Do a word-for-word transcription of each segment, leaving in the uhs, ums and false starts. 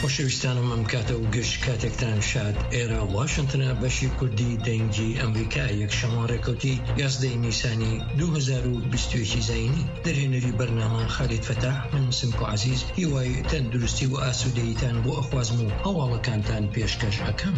خۆشەویستانم ئەم کاتە و گەشت کاتێکتان شاد. ئێرە واشنتنە بەشی کوردی دەنگی ئەمریکا یەکشەمە ڕێکەوتی یازدەی نیسانی دوو هەزار و بیست و یەک زاینی دەرهێنەری بەرنامە خالید فەتاح. من سمکۆ عەزیز هیوای تەندروستی و ئاسوودەییتان بۆ ئەخوازم و هەواڵەکانتان پێشکەش ئەکەم.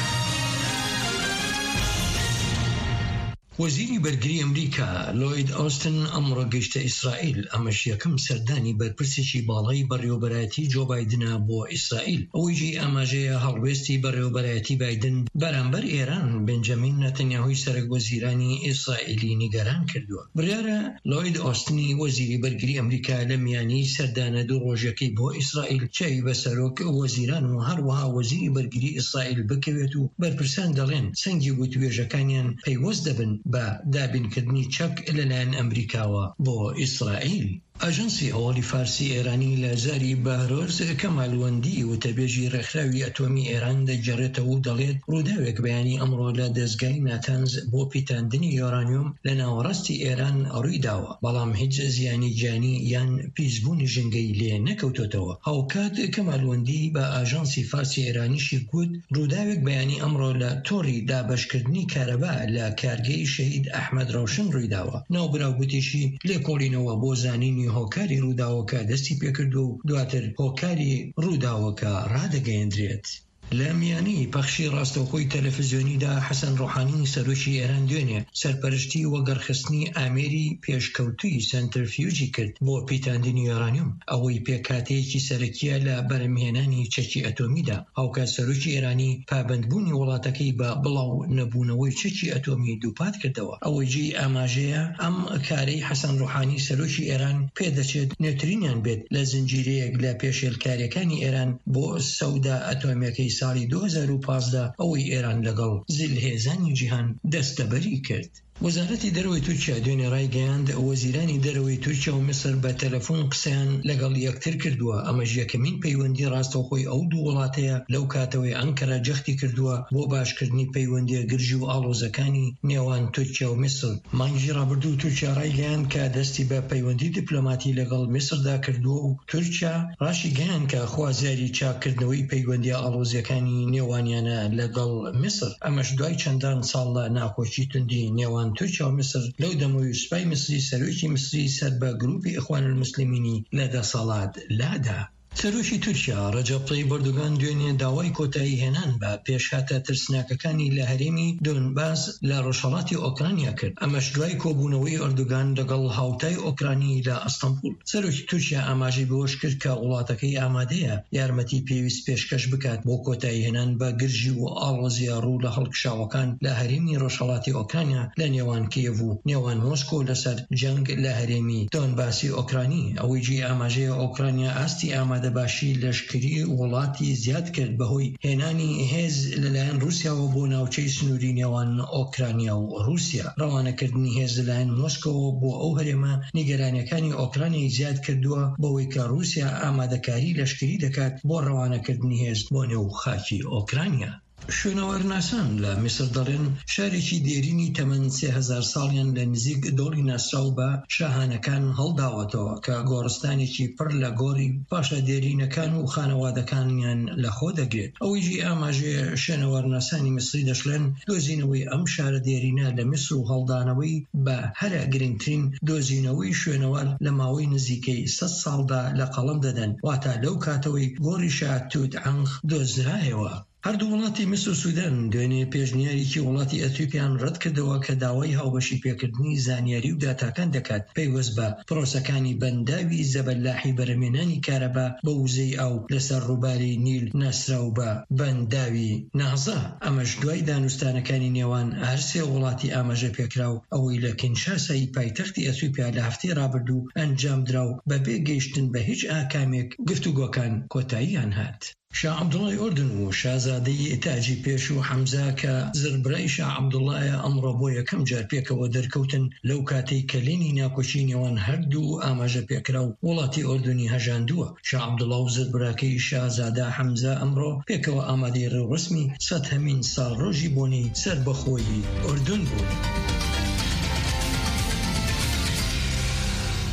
وەزیری بەرگری ئەمریکا لۆید ئۆستن ئەمڕۆ گەیشتە ئیسرائیل. ئەمەش یەکەم سەردانی بەرپرسێکی باڵای بەڕێوەبەرایەتی جۆ بایدنە بۆ ئیسرائیل. ئەوەیژی ئاماژەیە هەڵوێستی بەڕێوەبەرایەتی بایدن بەرامبەر ئێران بنجەمین نەتەنیاهوی سەرۆکوەزیرانی ئیسرائیلی نیگەران کردووە. بڕیارە لۆید ئۆستنی وەزیری بەرگری ئەمریکا لە میانی سەردانە دوو ڕۆژەکەی بۆ ئیسرائیل چاوی بە سەرۆک وەزیران و هەروەها وەزیری بەرگری ئیسرائیل بکەوێت و بەرپرسان دەڵێن سەنگی گوتوێژەکانیان پەیوەست دەبن بە دابینکردنی چەک لەلایەن ئەمریکاوە بۆ ئیسرائیل. ئاژەنسی هەواڵی فارسی ئێرانی لە زاری بەهرۆز کەمالوەندی وتەبێژی ڕێکخراوی ئەتۆمی ئێران دەگەڕێتەوە و دەڵێت ڕووداوێک بەیانی ئەمڕۆ لە دەستگای ناتانز بۆ پیتاندنی یۆرانیۆم لە ناوەڕاستی ئێران ڕووی داوە، بەڵام هیچ زیانی گیانی یان پیسبوونی ژنگەی لێ نەکەوتۆتەوە. هاوکات کەمالوەندی بە ئاژەنسی فارسی ئێرانیشی گوت ڕووداوێک بەیانی ئەمڕۆ لە تۆڕی دابەشکردنی کارەبا لە کارگەی شەهید ئەحمەد ڕەوشن ڕووی داوە. ناوبراوگوتیشی لێکۆڵینەوە بۆ زانینی هۆکاری ڕووداوەکە دەستی پێکردو و دواتر هۆکاری ڕووداوەکە ڕادەگەیەندرێت. لە میانی پەخشی ڕاستەوخۆی تەلەڤیزیۆنیدا حەسەن ڕۆحانی سەرۆکی ئێران دوێنێ سەرپەرشتی وەگەڕخستنی ئامێری پێشکەوتووی سەنترفیوژی کرد بۆ پیتاندنی یۆرانیۆم. ئەوەی پێکاتەیەکی سەرەکیە لە بەرهەمهێنانی چەکی ئەتۆمیدا. هاوکات سەرۆکی ئێرانی پابەندبوونی وڵاتەکەی بە بڵاو نەبوونەوەی چەکی ئەتۆمی دووپات کردەوە. ئەوەی جێی ئاماژەیە ئەم کارەی حەسەن ڕۆحانی سەرۆکی ئێران پێدەچێت نێوترینیان بێت لە زنجیرەیەک لە پێشێلکاریەکانی ئێران بۆ سەودا ئەتۆمیەکەی ساڵی دوو هەزار و پانزدە ئەوەی ئێران لەگەڵ زیلهێزانی جیهان دەستەبەری کرد. وەزارەتی دەرەوەی تورکیا دوێنێ ڕایگەیاند وەزیرانی دەرەوەی تورکیا و میسر بە تەلەفۆن قسەیان لەگەڵ یەکتر کردووە. ئەمەش یەکەمین پەیوەندی ڕاستەوخۆی ئەو دوو وڵاتەیە لەو کاتەوەی ئەنکەرا جەختی کردووە بۆ باشکردنی پەیوەندیە گرژی و ئاڵۆزەکانی نێوان تورکیا و میسر. مانگی ڕابردوو تورکیا ڕایگەیاند کە دەستی بە پەیوەندی دیپلۆماتی لەگەڵ میسردا کردووە و تورکیا ڕاشی گەیاند کە خوازیاری چاکردنەوەی پەیوەندی ئاڵۆزیەکانی نێوانیانە لەگەڵ میسر. ئەمەش دوای چەندان ساڵ لە ناخۆشی توندی نێوان تورکیا و میسر لەو دەمەوەی سوپای مصری سەرۆکی مصری سەر بە گروپی ئیخوان المسلمینی لە دەسەڵات لادا. سەرۆکی تورکیا ڕەجەب تەیب ئەردۆغان دوێنێ داوای کۆتایی هێنان بە پێشهاتە ترسناکەکانی لە هەرێمی دۆنباس لە ڕۆژهەڵاتی ئۆکرانیا کرد. ئەمەش دوای کۆبوونەوەی ئەردۆغان لەگەڵ هاوتای ئۆکرانی لە ئەستەمبول. سەرۆکی تورکیا ئاماژەی بەوەش کرد کە وڵاتەکەی ئامادەیە یارمەتی پێویست پێشکەش بکات بۆ کۆتایی هێنان بە گرژی و ئاڵۆزیە ڕوو لە هەڵکشاوەکان لە هەرێمی ڕۆژهەڵاتی ئۆکرانیا لە نێوان کیێڤ و نێوان مۆسکۆ لەسەر جەنگ لە هەرێمی دۆنباسی ئۆکرانی. ئەوەی جێی ئاماژەیە ئۆکرانیا ئاستی ئامادە باشی لەشکری وڵاتی زیاد کرد بەهۆی هێنانی هێز لەلایەن رووسیاوە بۆ ناوچەی سنووری نێوان ئۆکرانیا و رووسیا. ڕەوانەکردنی هێز لەلایەن مۆسکۆوە بۆ ئەو هەرێمە نیگەرانیەکانی ئۆکرانی زیاد کردووە بەوەی کە رووسیا ئامادەکاری لەشکری دەکات بۆ ڕەوانەکردنی هێز بۆ نێو خاکی ئۆکرانیا. شوێنەوەرناسان لە میسر دەڵێن شارێکی دێرینی تەمەن سێ هەزار ساڵیان لە نزیک دۆڵی ناسراو بە شاهانەکان هەڵداوەتەوە کە گۆڕستانێکی پڕ لە گۆڕی پاشە دێرینەکان و خانەوادەکانیان لەخۆ دەگرێت. ئەوەیژی ئاماژەیە شوێنەوەرناسانی میسری دەشڵێن دۆزینەوەی ئەم شارە دێرینە لە میسر و هەڵدانەوەی بە هەرە گرنگترین دۆزینەوەی شوێنەوەر لە ماوەی نزیکەی سەد ساڵدا لە قەڵەم دەدەن، واتە لەو کاتەوەی گۆڕی شا توت عنخ دۆزرایەوە. هەردوو وڵاتی میسر و سوودان دوێنێ پێشنیارێکی وڵاتی ئەتیۆپیان ڕەت کردەوە کە داوای هاوبەشی پێکردنی زانیاری و داتاکان دەکات پەیوەست بە پرۆسەکانی بەنداوی زەبەلاحی بەرهەمهێنانی کارەبا بە وزەی ئاو لەسەر ڕووباری نیل ناسراو بە بەنداوی نازا. ئەمەش دوای دانوستانەکانی نێوان هەر سێ وڵاتی ئاماژە پێکراو ئەوەی لە کینشاسای پایتەختی ئەتیۆپیا لە هەفتەی ڕابردوو ئەنجام دراو بەبێ گەیشتن بە هیچ ئاکامێک گفتوگۆکان کۆتاییان هات. شاه عەبدوڵای ئوردن و شازادەی تاجی پێش و حەمزە کە زربرای شاه عەبدوڵایە ئەمڕۆ بۆ یەکەم جار پێکەوە دەرکەوتن لەو کاتەی کە لێنی ناکۆچی نێوان هەردوو ئاماژە پێکرا و وڵاتی ئوردنی هەژاندووە. شاه عەبدوڵا و زربراکەی شازادە حەمزە ئەمڕۆ پێکەوە ئامادەی ڕێوڕسمی سەد هەمین ساڵ ڕۆژی بۆنەی سەربەخۆیی ئوردن بوون.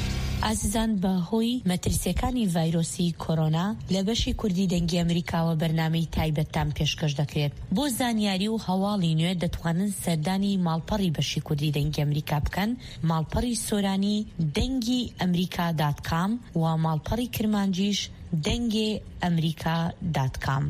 ئازیزان بەهۆی مەترسیەکانی ڤایرۆسی کۆرۆنا لە بەشی کوردی دەنگی ئەمریکاوە بەرنامەی تایبەتتان پێشکەش دەکرێت. بۆ زانیاری و هەواڵی نوێ دەتوانن سەردانی ماڵپەڕی بەشی کوردی دەنگی ئەمریکا بکەن، ماڵپەڕی سۆرانی دەنگی ئەمریکا دات کام و ماڵپەڕی کرمانجیش دەنگی ئەمریکا دات کام.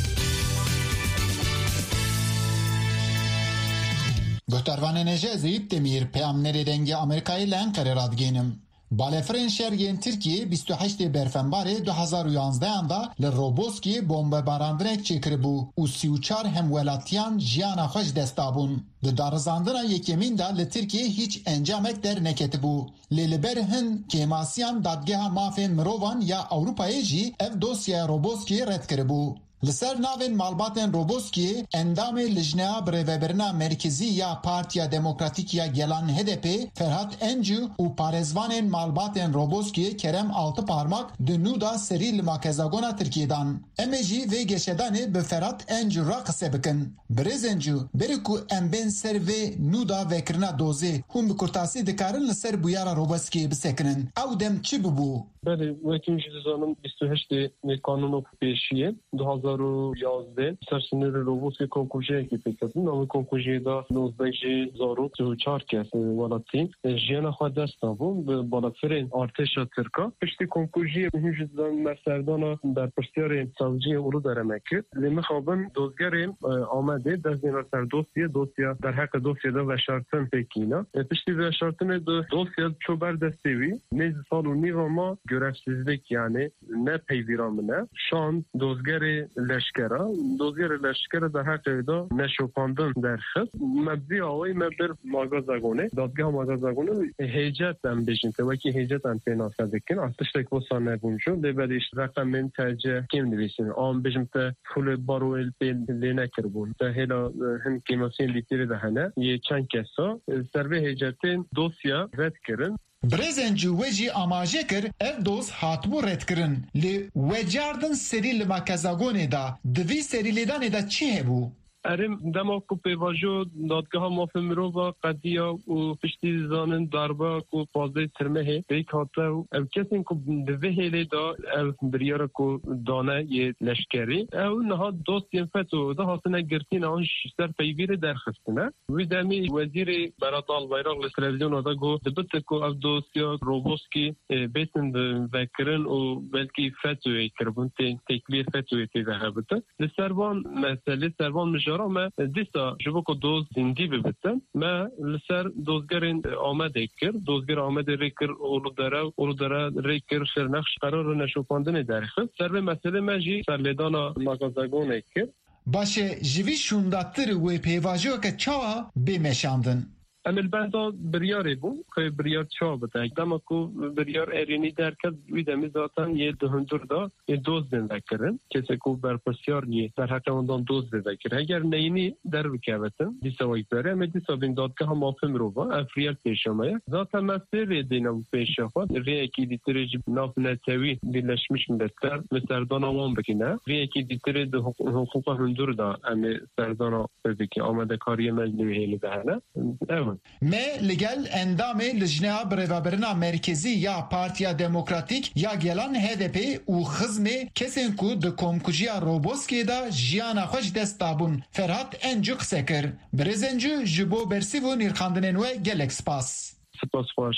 گهتاروان نجازی تمیر پیامنری دنگی آمریکایی لانکره رادگینم. بالفرین شرگین ترکیه بیست و هشت برفنبر دو هزار و یازده اندا لروبوسکی بمب باراندرک چکر بو و سی و چار همولاتیان جیانا خوش دستابون. د دارزاندنا یکمین دا لترکیه هیچ انجامک در نکت بو. لیلبر هن کیماسیان دادگاه مافین مروان یا اوروپای جی اف دوسیا روبوسکی رد کربو. لسر ناوین مالباتن روبوسکی اندام لجنه بریوبرنا مرکزی یا پارتیا دموکراتیک یا گلان هدپی فرهاد انجو و پارزوان مالباتن روبوسکی کرم altı parmak دنو دا سری لماکزاگونا ترکیدان. امجی و گشدان به فرهاد انجو را قصه بکن. برز انجو بریکو امبین سر و نودا وکرنا دوزه هم بکرتاسی دکارن لسر بویارا روبوسکی بسکنن. او دم چی ببو؟ بله وکیم جزانم بیست و هشت قانون پیشیه دو هزار و یازده سرسنر روبوسکی کنکوژه که پیکردن نام کنکوژه دا نوزده زارو و چار کس ولاتی جیان خود دست نبون به بالافرین ارتش ترکا پشتی کنکوژه مهم جزان مرسردان در پشتیار سازجی اولو در امکه لیمه خوابن دوزگر آمده دست دینار سر دوسیه دوسیه در حق دوسیه دا و شارتن پیکینا پشتی و شارتن دوسیه چو بردستیوی نیز سال و نیو ما görevsizlik yani ne peyviramine şan dozgeri leşkera dozgeri leşkera da hakikaten ne şopandın derxet mebdi avay mebdir magazagone dadgah magazagone heyecaten bejin tevaki heyecaten tenasadekin artıştek bu sahne buncu debede işte rakamın tercih kim diyorsun am bejimte full baro el lene kirbun da hela hem kimasin litiri de hane ye çan kesa serve heyecaten dosya red kirin برزنجو وجی آماجه کر اف دوز هاتبو رد کرن لی وجاردن سری لما کزاگونه دا دوی سری لیدان دا چی هبو؟ ارم دما کو پیواژو دادگاه مافی مرو قضیه و پشتی زانن دربا کو پازده ترمه هی بیک هاته او کسین کو دوه هیلی دا او بریار کو دانه یه لشکری او نها دوست ینفتو دا حاصنه گرتین آن شستر پیویر درخستنه وی دمی وزیر براتال بیراغ لتلویزیون دا گو دبت کو او دوستیا روبوسکی بیتن وکرن و بلکی فتوی کربون تکبیر فتوی تیده هبته لسروان مسئله سروان مجار ما دیسا جواب کو دوز زندگی ببتن ما لسر دوزگرین آمده کر دوزگر آمده ریکر اولو داره اولو داره ریکر شرنخش قرار نشوپاندن درخت سر به مسئله مجی سر لیدانا مغازگونه کر باشه جوی شونداتر و پیواجو که چا بمشاندن امل بندا بریاری بو که بریار چا بده دما کو بریار ارینی درکد ویدمی ذاتن یه دهندور دا یه دوز دنده کرن کسی کو برپرسیار نیه در حق اندان دوز دنده کرن اگر نینی در بکوتن دیسا وی بره اما دیسا بین دادگاه مافم رو با افریال پیشامه ذاتن مسیر ریدینا و پیشافات ریکی دیتری ناف نتوی بیلشمیش مدتر مسردان آمان بکنه ریکی دیتری ده حقوق هندور دا اما سردان بکی آمده کاری مجلوی هیلی بهنه اما ما لگل اندام لجنه بریوبرنا مرکزی یا پارتیا دموکراتیک یا گلان هدپی و خزم کسین کو د کومکوجیا روبوسکی دا جیانا خوش دستابون فرهاد انجو قسکر برزنجو جبو برسی و نیرخاندنن و گلک سپاس سپاس خوش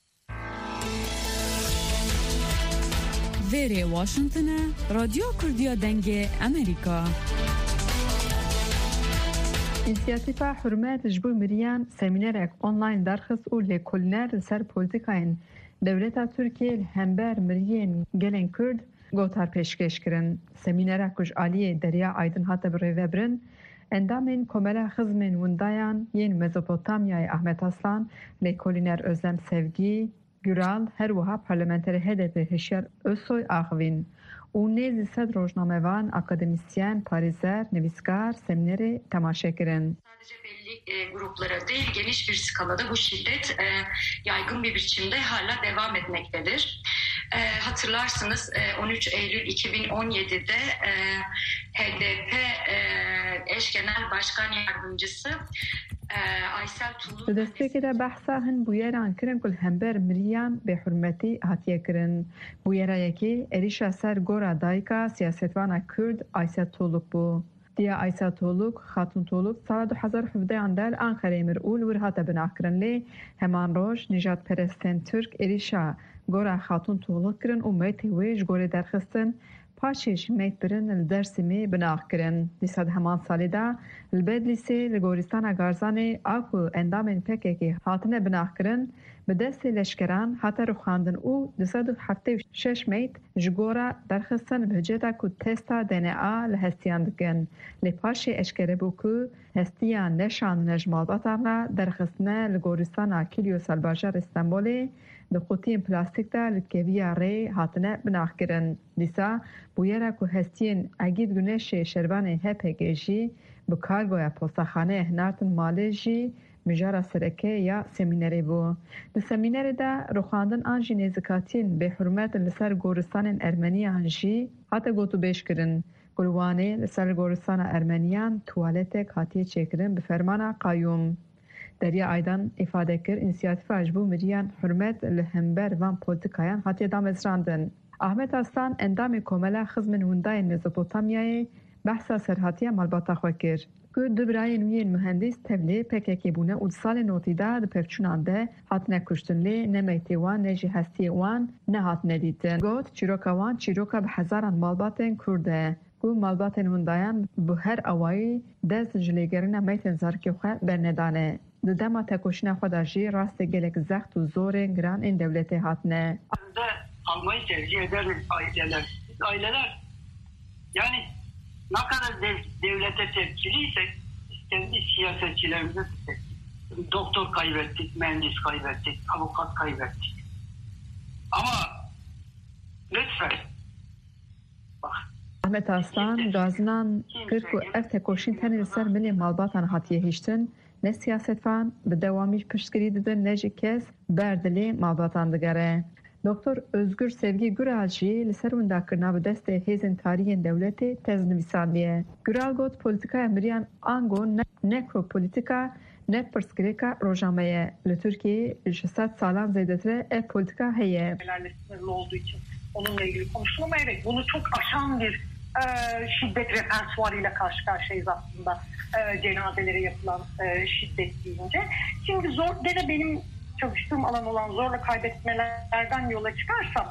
ویری واشنطن رادیو کردیا دنگ امریکا İnisiyatifa Hürmet Jbu Miriyan seminerek online derxist û lêkolîner li ser polîtikayên Dewleta Tirkiye hember miriyên gelên Kurd gotar pêşkêş kirin. Seminera ku ji aliyê Derya Aydin hate birêvebirin, endamên komela xizmên windayan yên Mezopotamyayê Ahmet Aslan, lêkolîner Özlem Sevgî, Güral, her wiha parlamenterê H D P Hişyar Özsoy axivîn. û nêzî sed rojnamevan, akademisyen, parêzer, nivîskar seminerê temaşe kirin. Sadece belli e, gruplara değil, geniş bir skalada bu şiddet e, yaygın bir biçimde hala devam etmektedir. E, hatırlarsınız e, on üç Eylül iki bin on yedi'de e, H D P e, eş genel başkan yardımcısı دەستێکی دا بەحسا هەن بویێران کرن کل هەمبەر مریان بێحورمەتی هاتیەکردن بویێرایەکی ئێریشا سەر گۆرا دایکا سیاسەتوانە کورد ئایسا تۆلوک بوو. دیا ئایسا تۆلوک خاتون تۆلوک ساڵە دو هەزار و حەڤدەیان دا لە ئانقەرەی مرئول ور هاتە بناکردن لێ هەمان ڕۆژ نیژاد پەرستên تورک ئێریشا گۆرا خاتون تۆلوک کردن و مەیتی wê ji gorê derxistin paşê ji meyt birin li Dêrsimê binaq kirin. Dîsa di heman salê de li Bedlîsê li gorîstana Garzanê a ku endamên P K K hatine binaq kirin bi destê leşkeran hate rûxandin û di sed û heftê û şeş meyt ji gora derxistin bi hiceta ku testa D N A li hestiyan dikin. Lê paşê eşkere bû ku hestiyan neşandine ji malbatan re derxistine li gorîstana Kilyo Salbajar Stenbolê di qutiyên plastîk de li keviya rê hatine binaq kirin. Dîsa bûyera ku hestiyên Egîd Güneşê şervanê H P G jî bi kargoya postaxaneyê hinartin malê jî mijara sereke ya semînerê bû. Li semînerê de rûxandin an jî nêzîkatiyên bêhurmet li ser goristanên Ermeniyan jî hate gotûbêj kirin. Gulwanê li ser goristana Ermeniyan tuwaletek hatiye çêkirin bi fermana Qayyum. Derya Aydan ifade kir inisiyatîfa ji bo miriyan hurmet li hember van polîtikayan hatiye damezrandin. Ahmet Aslan endamê komela xizmên windayên Mezopotamyayê behsa serhatiya malbata xwe kir. Ku du birayên wî yên mühendîs tevlê P K K bûne û di salên notî de di pevçûnan de hatine kuştin lê ne meytê wan ne jî hestiyê wan nehatine dîtin. Got çîroka wan çîroka bi hezaran malbatên Kurd e. Ku malbatên windayan bi her awayî dest ji lêgerîna meytên zarokê xwe bernedane. Di dema tekoşîna xwe de jî rastê gelek zext û zorên giran ên dewletê hatine. Almayı tercih ederiz aileler. Aileler yani ne kadar dev, devlete tepkiliysek kendi siyasetçilerimize tepkili. Doktor kaybettik, mühendis kaybettik, avukat kaybettik. Ama lütfen bak. Ahmet Aslan gazinan kir ku ev tekoşîn tenê li ser milê malbatan hatiye hîştin ne siyasetvan bi dewamî piştgirî didin ne jî kes berdilê malbatan digere. Doktor Özgür Sevgi Güral jî li ser windakirina bi destê hêzên tarîyên dewletê tez nivîsandiye. Güral got polîtikaya miriyan ango nekropolîtika ne pirsgirêka rojname ye. Li Tirkiyeyê ji sed salan zêdetir ev polîtika heye. Sınırlı olduğu için onunla ilgili konuştum ama evet bunu çok aşan bir e, şiddet repertuarıyla karşı karşıyayız aslında e, cenazelere yapılan e, şiddet deyince. Şimdi zor gene benim çalıştığım alan olan zorla kaybetmelerden yola çıkarsam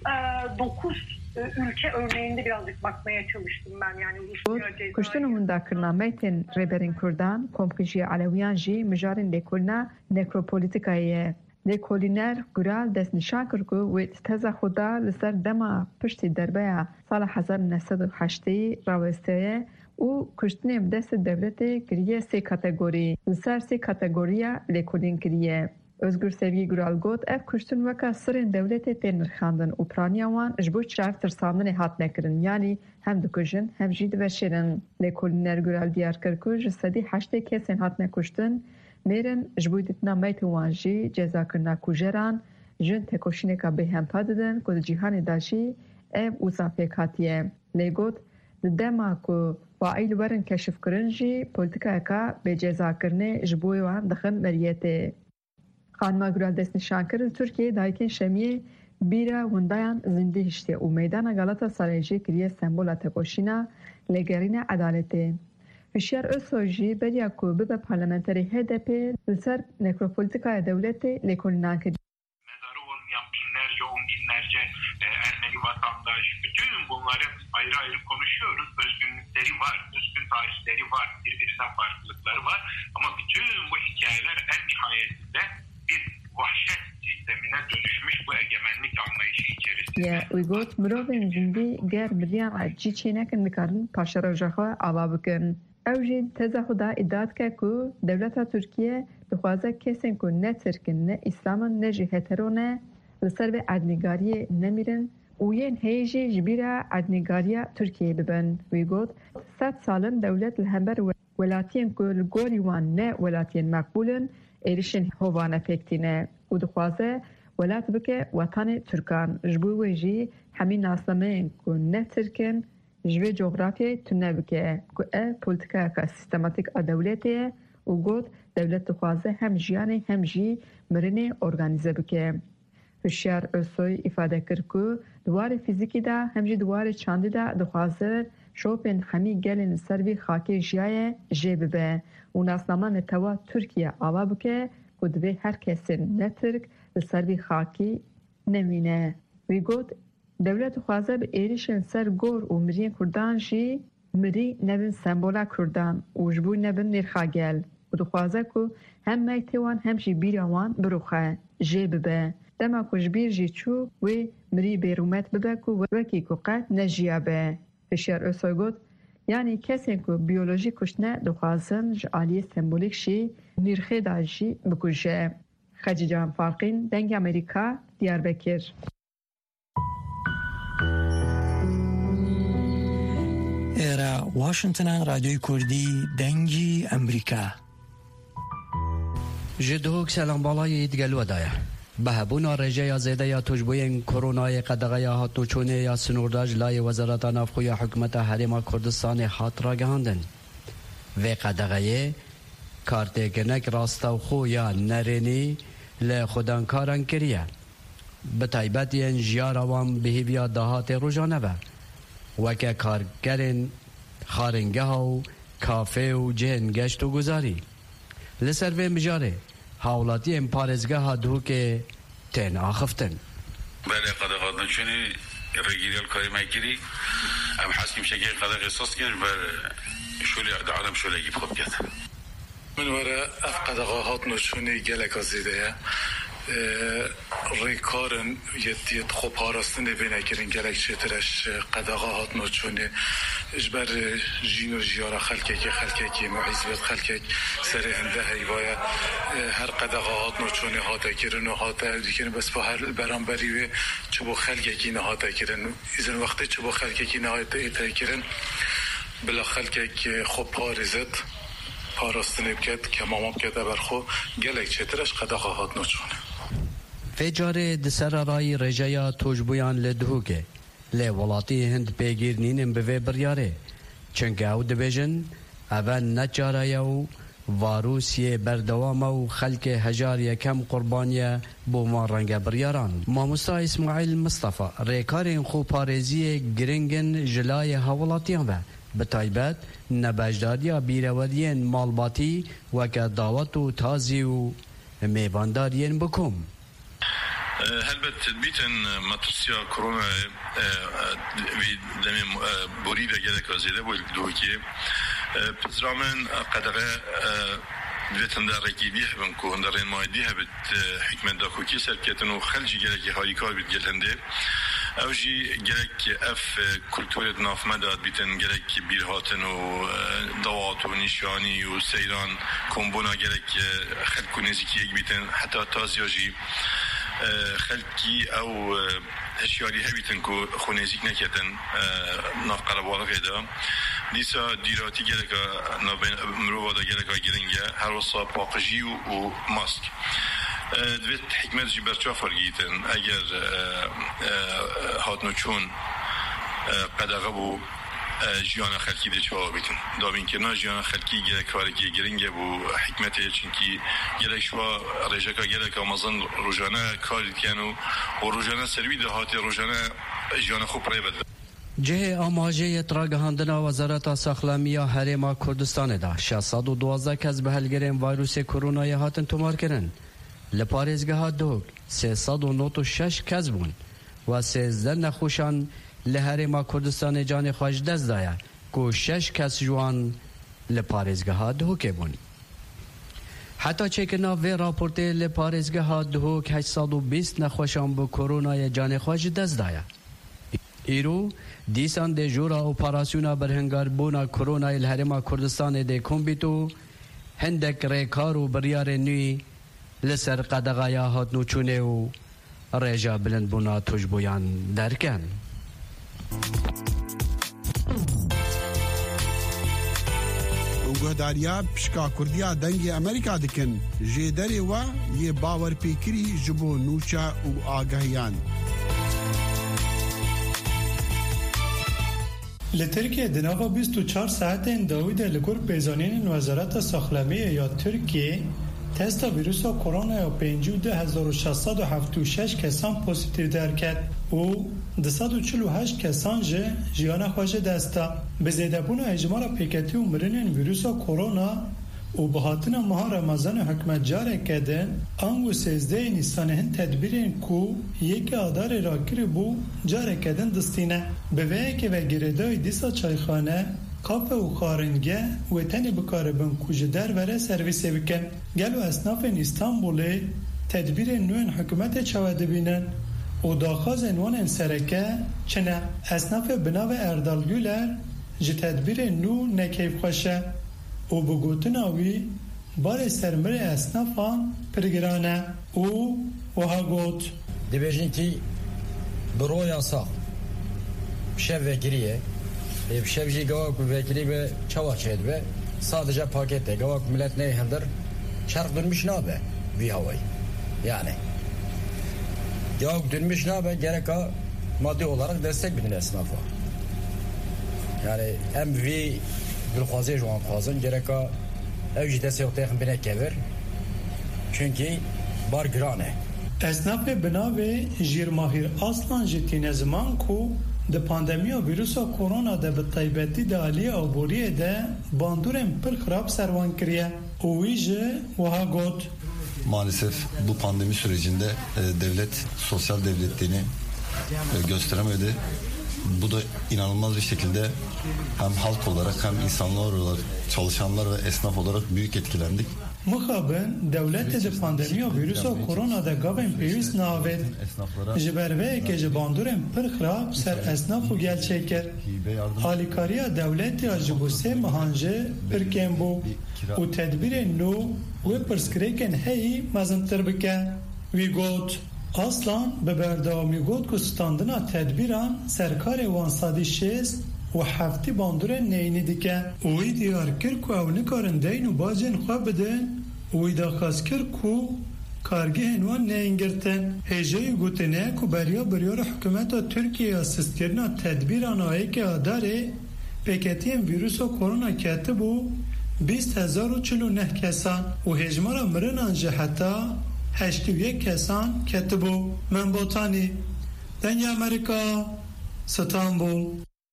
dokuz ülke örneğinde birazcık bakmaya çalıştım ben yani Rusya, Kuştun windakirina meytên rêberên Kurdan, Komkijiya Alewiyan jî mijarên lêkolîna nekropolitîkayê ye. Lêkolîner Güral destnîşan kir ku wê teza xwe da li ser dema piştî derbeya sala hezar neh sed û heştê rawesteye û kuştinê bi destê dewletê kiriye sê kategorî. Li ser sê kategoriya lêkolîn kiriye. Özgür Sevgi Güral got ev kuştin weka sirên dewletê tên nirxandin û piraniya wan ji bo çav tirsandinê hatine kirin yanî hem dikujin hem jî diveşêrin. Lêkolîner Güral diyar kir ku ji sedî heştê kesên hatine kuştin mêrin ji bo dîtina meytên wan jî cezakirina kujeran jin tekoşîneka bêhempa didin ku di cîhanê de jî ev wisa pêk hatiye. Lê got di dema ku faîl werin keşifkirin jî polîtikayeka bêcezakirinê ji bo wan dixin meriyetê. Xanima Güral destnîşan kir li Tirkiyeyê dayikên Şemiyê bîra windayan zindî hiştiye û meydana Galatasarayê jî kiriye sembola tekoşîna lêgerîna edaletê. Hişyar Özsoy jî beriya ku bibe parlamenterê H D P li ser nekropolîtikaya dewletê lêkolînan kiriye. Mezarı olmayan binlerce, on binlerce e, Ermeni vatandaş, bütün bunları ayrı ayrı konuşuyoruz. Özgünlükleri var, özgün tarihleri var, birbirinden farklılıkları var. Ama bütün bu hikayeler en nihayetinde bir vahşet sistemine dönüşmüş bu egemenlik anlayışı içerisinde. Ya, uygot mirovên zindî ger miliyan cî çênekin dikarin paşeroja xwe ava bikin. Ew jî teza xwe da îdia dike ku dewleta Tirkiye dixwaze kesên ku ne Tirk in ne İslam in ne jî hetero ne li ser vê ednîgariyê nemîrin û yên heyê jî ji bîra ednîgariya Tirkiyeyê bibin. Wî got sed salin dewlet li hember welatiyên ku li gorî wan ne welatiyên mekbûlin êrişên hovane pêktîne û dixwaze welat bike wetanê Tirkan. Ji bo wê jî hemî nasnameyên ku ne Tirk in ji vê coğrafyayê tune bike ku ev polîtikayeka sîstematîk a dewletê ye و گوت دولت دخوازه هم جیانه هم جی مرنه ارگانیزه بکه. هشیار ارسوی افاده کرد که دوار فیزیکی دا هم جی دوار چاندی دا دخوازه شوپن همی گلین سروی خاکی جیای جی ببه و ناسنامه نتوا ترکیه آوا بکه که دوی هر کسی نترک سروی خاکی نمینه. وی گوت دولت خوازه به ایریشن سر گور و مرین کردان جی مری نبن سمبولا کردان و جبو نبن نرخاگل و دخوازه که هم میتوان هم جی بیروان بروخه جی ببه دما کجبیر جی چو و مری بیرومت ببه که وکی که قد نجیابه. فشار ارسوی گوت یعنی کسی که بیولوژی کشنه دخوازن جعالی سمبولیک شی نرخه دا جی بکشه. خجیجان فارقین دنگ امریکا دیاربکر. ایرا واشنگتن رادیوی کردی دنگی امریکا. جدوک سلام بالای دیگلو دایه. بهبون رجای یا زیده یا تجبوین کرونای قدغه یا هاتو چونه یا سنورداج لای وزارت نافخو یا حکمت حریم کردستان هات را گهاندن. و قدغه کارتکنک راستاوخو یا نرینی لخودانکاران کریه. به تایبت این جیاروان بهیویا دهات روزانه و وکه کارگرین خارنگه و کافه و جهن گشت و گذاری لسر و مجاره حولاتی این پارزگه ها دو که تن آخفتن بله قدقات نچونی رگیریال کاری مکری ام حسکیم شکل قدق احساس کنش بر شولی عالم شولی گیب خود کرد من وره اف قدقات نچونی گلک آزیده ریکارن یتیت خوب هارستن بینه کرین گلک چترش قدقه هات نوچونه اجبر جین و جیارا خلکه که خلکه که معیزبت خلکه سر هنده هیوایه هر قدقه هات نوچونه هاته کرن و هاته دیکن بس با هر برانبری و چبو خلکه که نهاته کرن ایزن وقتی چبو خلکه که نهاته ایتا کرن بلا خلکه که خوب پارزت پاراستنی بکد که ماما بکد برخو گلک چترش قدقه هات نوچونه فجاره دسر رای رجایا توجبویان لدهوکه لی ولاتی هند پیگیر نینم به بریاره چنکه او دبیجن اول نچاره و واروسیه بردوام و خلک هجار یکم قربانیه بو ما رنگ بریاران ماموستا اسماعیل مصطفى ریکارین خو پارزی گرنگن جلای هولاتیان و به تایبت نبجداریا بیرودین مالباتی و که دعوت و تازی و میواندارین بکم هلبت بیتن مطرسیا کرونا وی دمی بوریده گلک آزیده بود دوکی پزرامن قدره دویتن در رکیبیه بن که هندرین مایدیه بید حکمت دا کوکی سرکتن و خلجی گلکی هایی کار بید گلنده اوجی گلک اف کلتورت نافمداد بیتن گلک بیرهاتن و دوات و نشانی و سیران کمبونا گلک خلق و نزیکی یک بیتن حتی تازیاجی خلقی او اشیاری هبیتن که خونیزیک نکتن ناف قربالغه دا دیسا دیراتی گلکا مروفا دا گلکا گرنگه هر وصا پاقجی و ماسک دوید حکمت جی برچا فرگیتن اگر هاتنو چون قدقه بو جیان خلکی ده چه بیتن دابین که نه جیان خلکی گره کاری که گرینگه بو حکمته چونکی گره شوا رجکا گره که آمازن روزانه کاری کنو و روزانه سروی ده هاتی روزانه جیان خوب ری بده جه آماجه تراگهاندنا وزارت ساخلامی حریم کردستان دا ششصد و دوازده کس به هلگرین ویروس کرونا هاتن تومار کرن لپارزگاه ها دوگ سیصد و نوت و شش کس بون و سیزده نخوشان لحریم کردستان جان خواهش دست دایا که شش کس جوان لپارزگاه ها دوکه بون حتی چکنا وی راپورته لپارزگاه ها دوک هشتصد و بیست نخوشان به کرونا جان خواهش دست دایا ایرو دیسان ده جورا اپراسیونا برهنگار بونا کرونا الحریم کردستان ده کمبیتو هندک ریکار و بریار نوی لسر قدغایا هات نوچونه و ریجا بلند بونا تجبویان درکن گهداریا پشکا کردیا دنگ امریکا دکن جیدری و یه باور پیکری جبو نوچا و آگاهیان لترکیه دناوا بیست و چهار ساعتین داوید لگور پیزانین وزارت ساخلمی یا ترکیه تست ویروس کرونا یا پنجاه و دو هزار و ششصد و هفتاد و شش کسان پوزیتیو در کرد و دویست و چهل و هشت کسان جه جیان خوش دستا به زیدبون اجماع پیکتی و مرین ویروس کرونا و به هاتن ماه رمضان حکمت جاره کردن آن و سیزده نیسان هن تدبیرین کو یک آدار راکری بو جاره کردن دستینه به وی که و گردای دیسا چایخانه کافه و خارنگه و تنی بکار بن کوچه در وره سرویس بکن گلو اصناف استانبولی تدبیر نوین حکومت چواده بینن و داخواز انوان سرکه چنه اصناف بناو اردالگولر جه تدبیر نو نکیف خوشه و بگوتن آوی بار سرمر اصنافان پرگرانه او وها گوت دبیجین کی برو یاسا شب وگریه شب جی گواک وگری به چوا چید به sadece pakette gavak millet ne hendir çark dönmüş nabe bir havayı yani gavak dönmüş nabe gereka maddi olarak destek binin esnafa yani hem vi bilxwazi şu an xwazin gereka evji destek texin bine kevir çünkü bar girane esnaf binave jirmahir aslan jitine zaman ku د پاندمیا ویروس کرونا د به تایبتی د عالی عبوری ده باندورم پر خراب servan kiriye. O iyice vaha got. Maalesef bu pandemi sürecinde e, devlet sosyal devletliğini e, gösteremedi. Bu da inanılmaz bir şekilde hem halk olarak hem insanlar olarak çalışanlar ve esnaf olarak büyük etkilendik. مخابن دولت د پاندمیا ویروس کرونا د گاوین پیوس ناوید جبروه که جباندورم پر خراب سر اسناف و گل چکر حالیکاریا دولت اجبوسه مهانجه پر کم بو و تدبیر نو و پرسکریکن هی مزنتر بکه وی گوت اصلا به بردامی گوت که ستاندنا تدبیران سرکار وانسادی شیست و هفتی باندور نینی دیگه اوی دیار کر که او نکارن دین و باجن خواه بدن اوی داخواست کر که کارگه هنوان نینگرتن هجه گوتنه که بریا بریار حکومت ترکیه اسست کرنا تدبیر آنهایی که آداره پیکتیم ویروس و کرونا کتب و بیست هزار و چلو نه کسان و هجمار مرن آنجه حتی هشتی و یک کسان کتب و من بوتانی دنیا امریکا ستانبول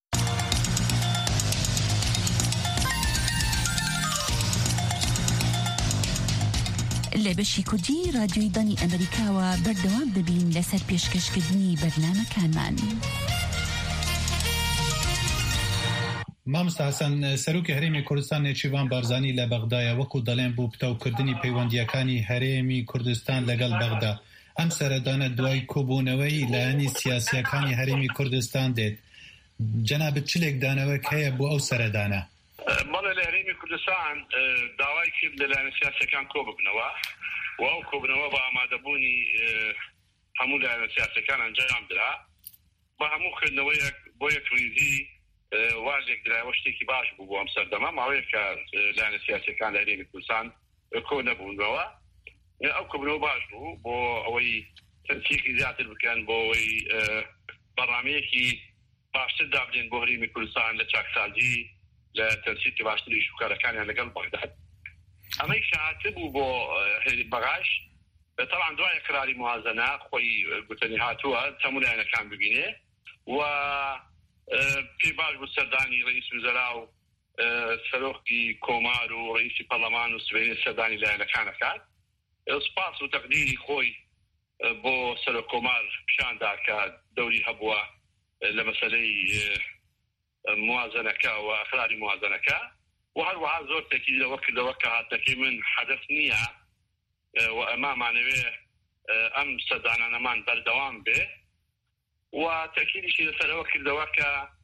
لبشی کردی رادیوی دانی امریکا و بردوام دبین لسر پیشکشکردنی برنامه کانمان مامستا حسن سروک هرمی کردستان نچیوان بارزانی لبغدای وکو دلین بو بتاو کردنی پیوندیکانی هرمی کردستان لگل بغدا ام سردان دوای کوبونوی لانی سیاسیکانی هرمی کردستان دید جناب چلک دانوه که بو او سردانه مالا لهريمي كردستان داواي كرد للان سياسة كان كوب بنوا واو كوب بنوا با دبوني همو لان سياسة كان انجام درا با همو خدنويك بويك ريزي واجك درا وشتيكي باش بو بو امسردما ما ويك لان سياسة كان لهريمي كردستان كو نبو بنوا او كوب بنوا باش بو بو اوي تنسيقي زيادة بكان بو اوي براميكي باش تدابلين بو هريمي كردستان لچاك سالجي لتنسيق باشتري شو كذا كان يعني قلب بغداد. أما يشاتبوا بو بغاش طبعا دواء إقراري موازنة خوي قلت لي هاتوها تمونا أنا كان ببينه و في باج بالسرداني رئيس وزراء سلوكي كومار ورئيس البرلمان والسبعين السرداني اللي أنا كان كان سباس وتقديري خوي بو سلوك كومار شان ذاك دوري هبوا لمسألة موازنة كا وأخرار موازنة كا وهل وهذا زور تأكيد لوكل لوكل هاتكي من حدث نية وأمام عنوه أم صدانا نمان بردوام به وتأكيد شيء لوكل لوكل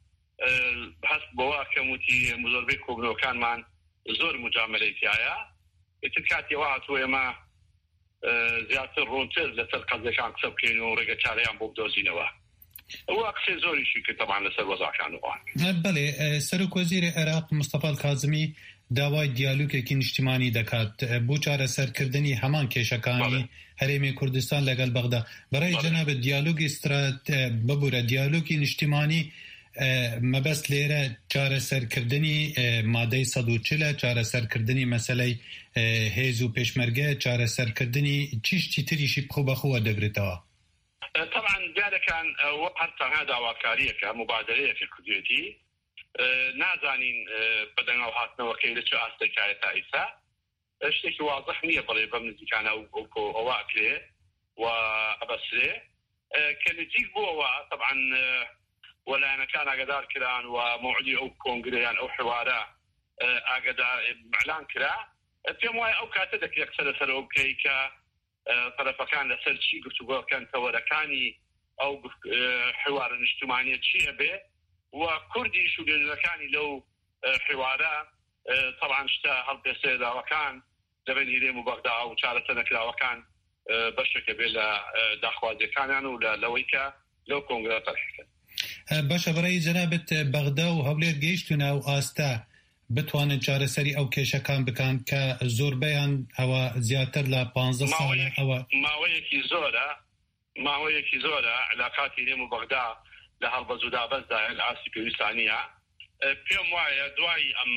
حسب بواكا موتي مزوربي كوبنو كان من زور مجاملة تيايا اتكاتي واحد هو ما زيادة الرونتر لتلقى ذي كان كسب كينو رقا شاريان بوبدوزينوا هو أقصي زوري شيء طبعا لسر وضع كانوا بله سرک وزیر عراق مصطفى الکاظمی داوای دیالوگێکی نیشتیمانی دەکات بۆ چارەسەرکردنی هەمان کێشەکانی هەرێمی کوردستان لەگەڵ بەغدا بەڕای جەناب دیالۆگی استرات ببوورە دیالۆگی نیشتیمانی مەبەست لێرە چارەسەرکردنی مادەی سەد و چل چارەسەرکردنی مەسەلەی هێز و پێشمەرگە چارەسەرکردنی چیشتی تریشی بخۆ بەخۆوە دەگرێتەوە. طبعا جارێکان هەر تەنها داواکاریەکە مبادرەیەکی کوردێتی نازانین بەدەنگاو هاتنەوەکەی لە چ ئاستێکایەتە ئیسا شتێکی واضح نییە بڵێ بەم نزیکانە ئەوە کرێ و ئەبەسرێ کە نزیک بووەوە طبعا وەلایەنەکان ئاگادار کران و موعدی ئەو کۆنگرەیان ئەو حوارە ئاگادار ئەعلان کرا پێم وایە ئەو کاتە دەکرێت سەرەسەر ئەو بکەی کە طرفەکان لەسەر چی گفتوگۆکەن تەوەرەکانی ئەو حوارە نیشتمانیە چیە بێ و کوردیش و لێنەکانی لەو حوارە طبعا شتە هەڵپێسێداوەکان لەبێن هیرێم و بەغدا و چارەسەر نەکراوەکان بەشێکە بێ لە داخوازیەکانیان و لەوەی کە لەو کۆنگرە تەرحکرد. باشە بەڕێی جەنابەت بەغدا و هەولێر گەیشتونە و ئاستا بتوانن چارەسەری ئەو کێشەکان بکەن کە زۆربەیان ئەوە زیاتر لە پانزە ساڵە ئەوە ماوەیەکی زۆرە ماوەیەکی زۆرە علاقاتی هیرێم و بەغدا لە هەڵبەز و دابەزدا لە ئاسی پێویستانیە. پێم وایە دوای ئەم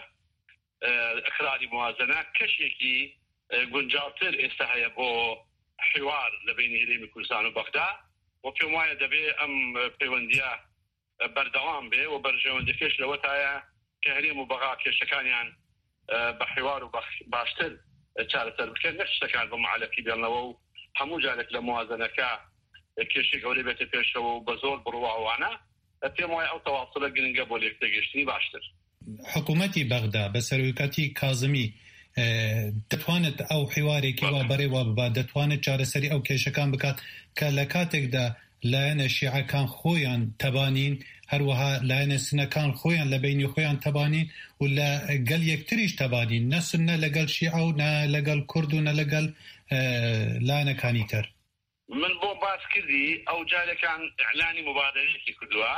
ئەقراری موازنە کەشێکی گونجاوتر ئێستا هەیە بۆ حوار لە بینی هیرێمی کوردستان و بەغدا و پێم وایە دەبێ ئەم پەیوەندیە بەردەوام بێ و بەرژەوەندەکەش لەوەتایە کە هەرێم و بەغا کێشەکانیان بە حوار و باشتر چارەسەر بکەن نەک شتەکان بە معالەکی بێنەوە و هەموو جارێک لە موازنەکە کێشی گەورەی بێتە پێشەوە و بە زۆر بڕواوانە پێم وایە ئەو تەواصلە گرنگە بۆ لێکتەگەشتنی باشتر. حکوومەتی بەغدا بە سەرۆکاتی کازمی دەتوانێت ئەو حیوارێکی وا بەڕێوە ببا دەتوانێت چارەسەری ئەو کێشەکان بکات کە لە کاتێکدا لایەنە شیعەکان خۆیان تەبانین هەروەها لایەنە سنەکان خۆیان لە بینی خۆیان تەبانین و لە گەل یەکتریش تەبانین نە سنە لەگەڵ شیعە و نە لەگەڵ کورد و نە لەگەڵ لایەنەکانی تر. من بۆ باس کردی ئەو جارێکان ئیعلانی مبادرەیەکی کردووە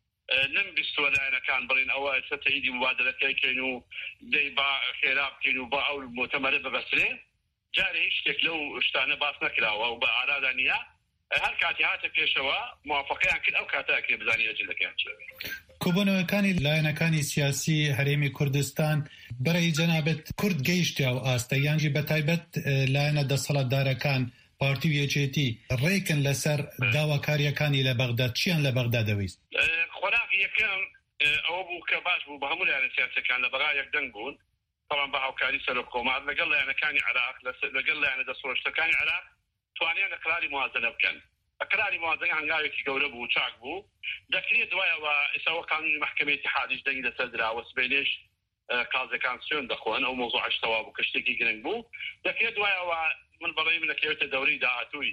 نم بیستوە لایەنەکان بڵین ئەوە سەتەیدی مبادرەکەیکەین و دەی با خێرا بکەین و با ئەو مۆتەمەرە ببەسرێ جارێ هیچ شتێک لەو شتانە باس نەکراوە و بە ئارادا نییە هەر کاتی هاتە پێشەوە موافقەیان کرد ئەو کاتەکێ بزانی ئەجلەکەیان چێت. کۆبوونەوەکانی لایەنەکانی سیاسی هەرێمی کوردستان بەڕێی جەنابەت کورد گەیشتیا و ئاستە یانجی بەتایبەت لایەنە دەسەڵاتدارەکان پارتی و یەکێتی ڕێکن لەسەر داواکاریەکانی لە بەغدا چیان لە بەغدا دەویست؟ خۆراکی یەکەم ئەوە بوو کە باش بوو بە هەموو لایەنە سیاسیەکان لە بەغا یەکدەنگ بوون طبعا بە هاوکاری سەرۆکۆمار لەگەڵ لایەنەکانی عێراق لەگەڵ لایەنە دەسڕۆشتەکانی عێراق توانیان ئەقراری موازنە بکەن. ئەقراری موازنە هەنگاوێکی گەورە بوو چاک بوو دەکرێت دوایەوە ئێساوە قانونی محکەمەی اتحادیش دەنگی لەسەر دراوە سبەینێش کازەکان سوێن دەخۆن ئەو مۆزوعش تەواو بوو کە شتێکی گرنگ بوو دەکرێت دوایەوە من بەڕێی من دەکەوێتە دەورەی داهاتووی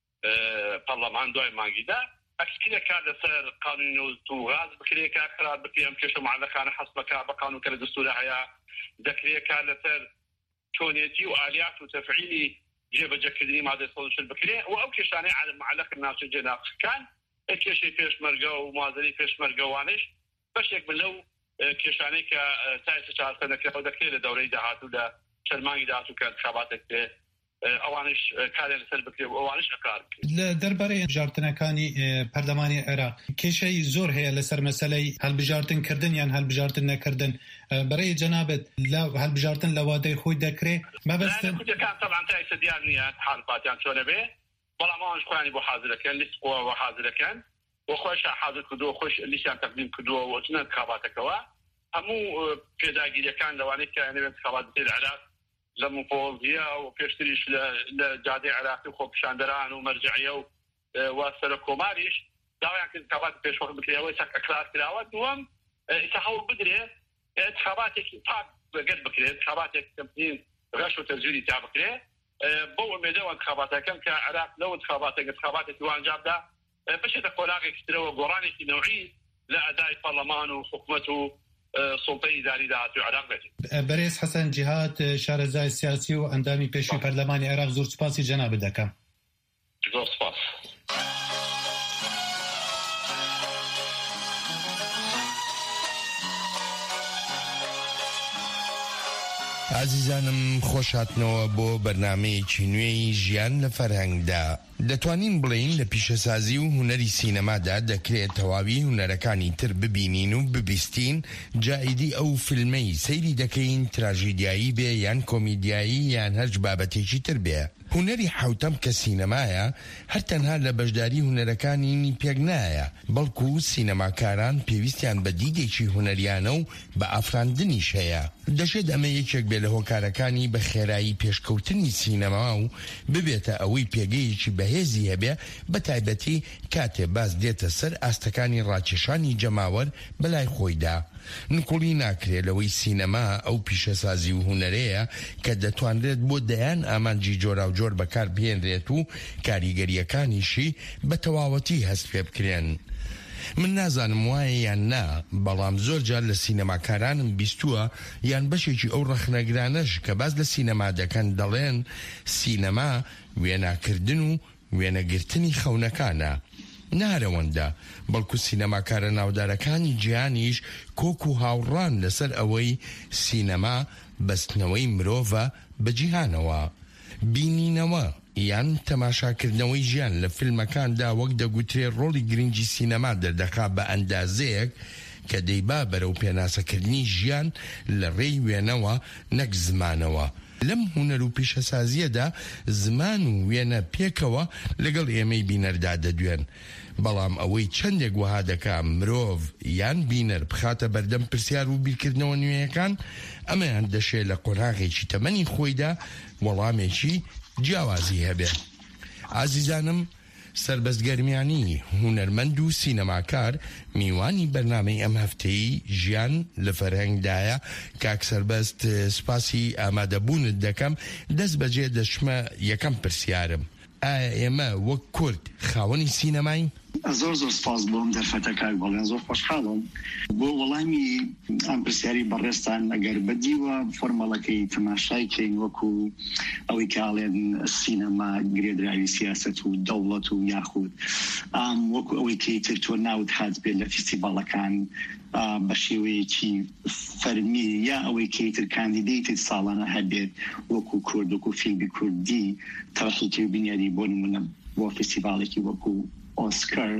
پەرلەمان دوای مانگیدا ئەکسکرێ کار لەسەر قانونی نەوت و غاز بکرێت کە قرار بکرێت ئەم کێشە معلەکانە حەسب بکا بە قانون کە لە دەستوورە هەیە دەکرێت کار لەسەر چۆنێتی و ئالیات و تەفعیلی جێبەجێکردنی مادەی سەد و چل بکرێت و ئەو کێشانەی معلەق ناوچە جێناقەکان کێشەی پێشمەرگە و موازنەی پێشمەرگەوانش بەشێک من لەو کێشانەی کە تایسە چارەسەر نەکراوە دەکرێت لە دەورەی داهاتوو لە چەرمانگی داهاتوو کە انتخاباتێک بێ ئەوانش کارێ لەسەر بکرێت و ئەوانش ئەقرار بکرێت. لە دەربارەی هەڵبژاردنەکانی پەرلەمانی عێراق کێشەی زۆر هەیە لەسەر مەسەلەی هەڵبژاردنکردن یان هەڵبژاردن نەکردن بەڕێی جەنابەت لە هەڵبژاردن لە وادەی خۆی دەکرێت مەبەستن کوتەکان طبعا تایسە دیار نییە حاڵپاتیان چۆنە بێ بەڵام ئەوانش خۆیانی بۆ حازرەکەن لیست قووە بۆ حازرەکەن بۆ خۆش حازر کردووە خۆش لیستیان تەقدیم کردووە و چنە انتخاباتەکەوە هەموو پێداگیریەکان لەوانەیە کە یانەوێت انتخابات بکرێت لە عێراق لە مفۆڵزیە و پێشتریش لە جادەی عێراقی و خۆپیشاندەران و مەرجعیە و وا سەرۆکۆماریش داوایان کرد انتخابات پێشوەخت بکرێەوە چەک ئەقرار کراوە دووەم ئیسا هەوڵ بدرێت انتخاباتێکی پاک بەگەر بکرێت انتخاباتێک تەمتین ڕەش و تەزویری تا بکرێت بۆ ئومێدەوە انتخاباتەکەم کە عێراق لەو انتخاباتێک انتخاباتێکی وانجابدا بشێتە خۆراغێکی ترەوە گۆڕانێکی نەوعی لە ئەدای پەرلەمان و حکوومەت و سڵتەی ئیداری داهاتووی عێراق بێت. بەرێز حەسەن جیهاد شارەزای سیاسی و ئەندامی پێشووی پەرلەمانی عێراق زۆر سوپاسی جەنابەت دەکەم. زۆر سوپاس. عزیزانم خۆش هاتنەوە بۆ بەرنامەیەکی نوێی ژیان لە فەرهەنگدا دەتوانین بڵین لە پیشەسازی و هونەری سینەمادا دەکرێت تەواوی هونەرەکانی تر ببینین و ببیستین. جائیدی ئەو فیلمەی سەیری دەکەین تراژیدیایی بێ یان کۆمیدیایی یان هەرج بابەتێکی تر بێ. هونەری حوتەم کە سینەمایە هەر تەنها لە بەشداری هونەرەکانی پێک نایە، بەڵکو سینەماکاران پێویستیان بە دیدێکی هونەریانە و بە ئافراندنیش هەیە. دەشێت ئەمە یەکێک بێ لە هۆکارەکانی بە خێرایی پێشکەوتنی سینەما و ببێتە ئەوەی پێگەیەکی بەهێزی هەبێ، بە تایبەتی کاتێ باز دێتە سەر ئاستەکانی ڕاکێشانی جەماوەر بەلای خۆیدا. نکوڵی ناکرێت لەوەی سینەما ئەو پیشەسازی و هونەرەیە کە دەتوانرێت بۆ دەیان ئامانجی جۆرا و جۆر بەکار بهێنرێت و کاریگەریەکانیشی بە تەواوەتی هەست پێ بکرێن. من نازانم وایە یان نا، بەڵام زۆر جار لە سینەماکارانم بیستووە یان بەشێکی ئەو ڕەخنەگرانەش کە باز لە سینەما دەکەن دەڵێن سینەما وێناکردن و وێنەگرتنی خەونەکانە. نارەوەندە، بەڵکو سینەماکارە ناودارەکانی جیهانیش کۆک و هاوڕان لەسەر ئەوەی سینەما بەستنەوەی مرۆڤە بە جیهانەوە. بینینەوە یان تەماشاکردنەوەی ژیان لە فیلمەکاندا وەک دەگوترێ ڕۆڵی گرنگی سینەما دەردەخا بە ئەندازەیەک کە دەیبا بەرەو پێناسەکردنی ژیان لە ڕێی وێنەوە نەک زمانەوە. لەم هونەر و پیشەسازیەدا زمان و وێنە پێکەوە لەگەڵ ئێمەی بینەردا دەدوێن. بەڵام ئەوەی چەندێک وەها دەکا مرۆڤ یان بینەر بخاتە بەردەم پرسیار و بیرکردنەوە نوێیەکان، ئەمەیان دەشێت لە قۆناغێکی تەمەنی خۆیدا وەڵامێکی جیاوازی هەبێ. ئازیزانم، سربەستگەرمیانی هونەرمەند و سینەماکار میوانی بەرنامەی ئەم هەفتەی ژیان لە فەرهەنگدایە. کاک سەربەست، سپاسی ئامادەبوونت دەکەم. دەست بەجێ دەشمە یەکەم پرسیارم، ئایا ئێمە وەک کورد خاوەنی سینەماین؟ زۆر زۆر سپاس بۆم دەرفەتەکە بەڵێن، زۆر خۆشحاڵم بۆ وەڵامی ئەم پرسیاری بەڕێستان. ئەگەر بەدیوە فۆرمەڵەکەی تەماشای کەین وەکو ئەوەی کاڵێن سینەما گرێدراوی سیاست و دەوڵەت و یاخود وەکو ئەوەی کەیتر تۆ ناوت هات بێت لە فیستیڤاڵەکان بە شێوەیەکی فەرمی یا ئەوەی کەیتر کاندیدەیتت ساڵانە هەبێت وەکو کورد وەکو فیلمی کوردی تەڕحیکی و بنیاری بۆ نمونە بۆ فیستیڤاڵێکی وەکو ئۆسکار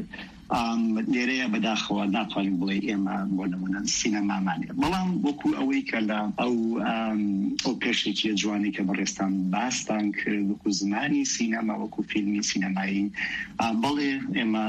لێرەیە بەداخەوە ناتوانین بڵێ ئێمە بۆ نمونە سینەمامانێ. بەڵام وەکو ئەوەی کە لە ئەو ئەو پێشێکی جوانی کە بەڕێستان باستان کرد وەکو زمانی سینەما وەکو فیلمی سینەمایی، بەڵێ ئێمە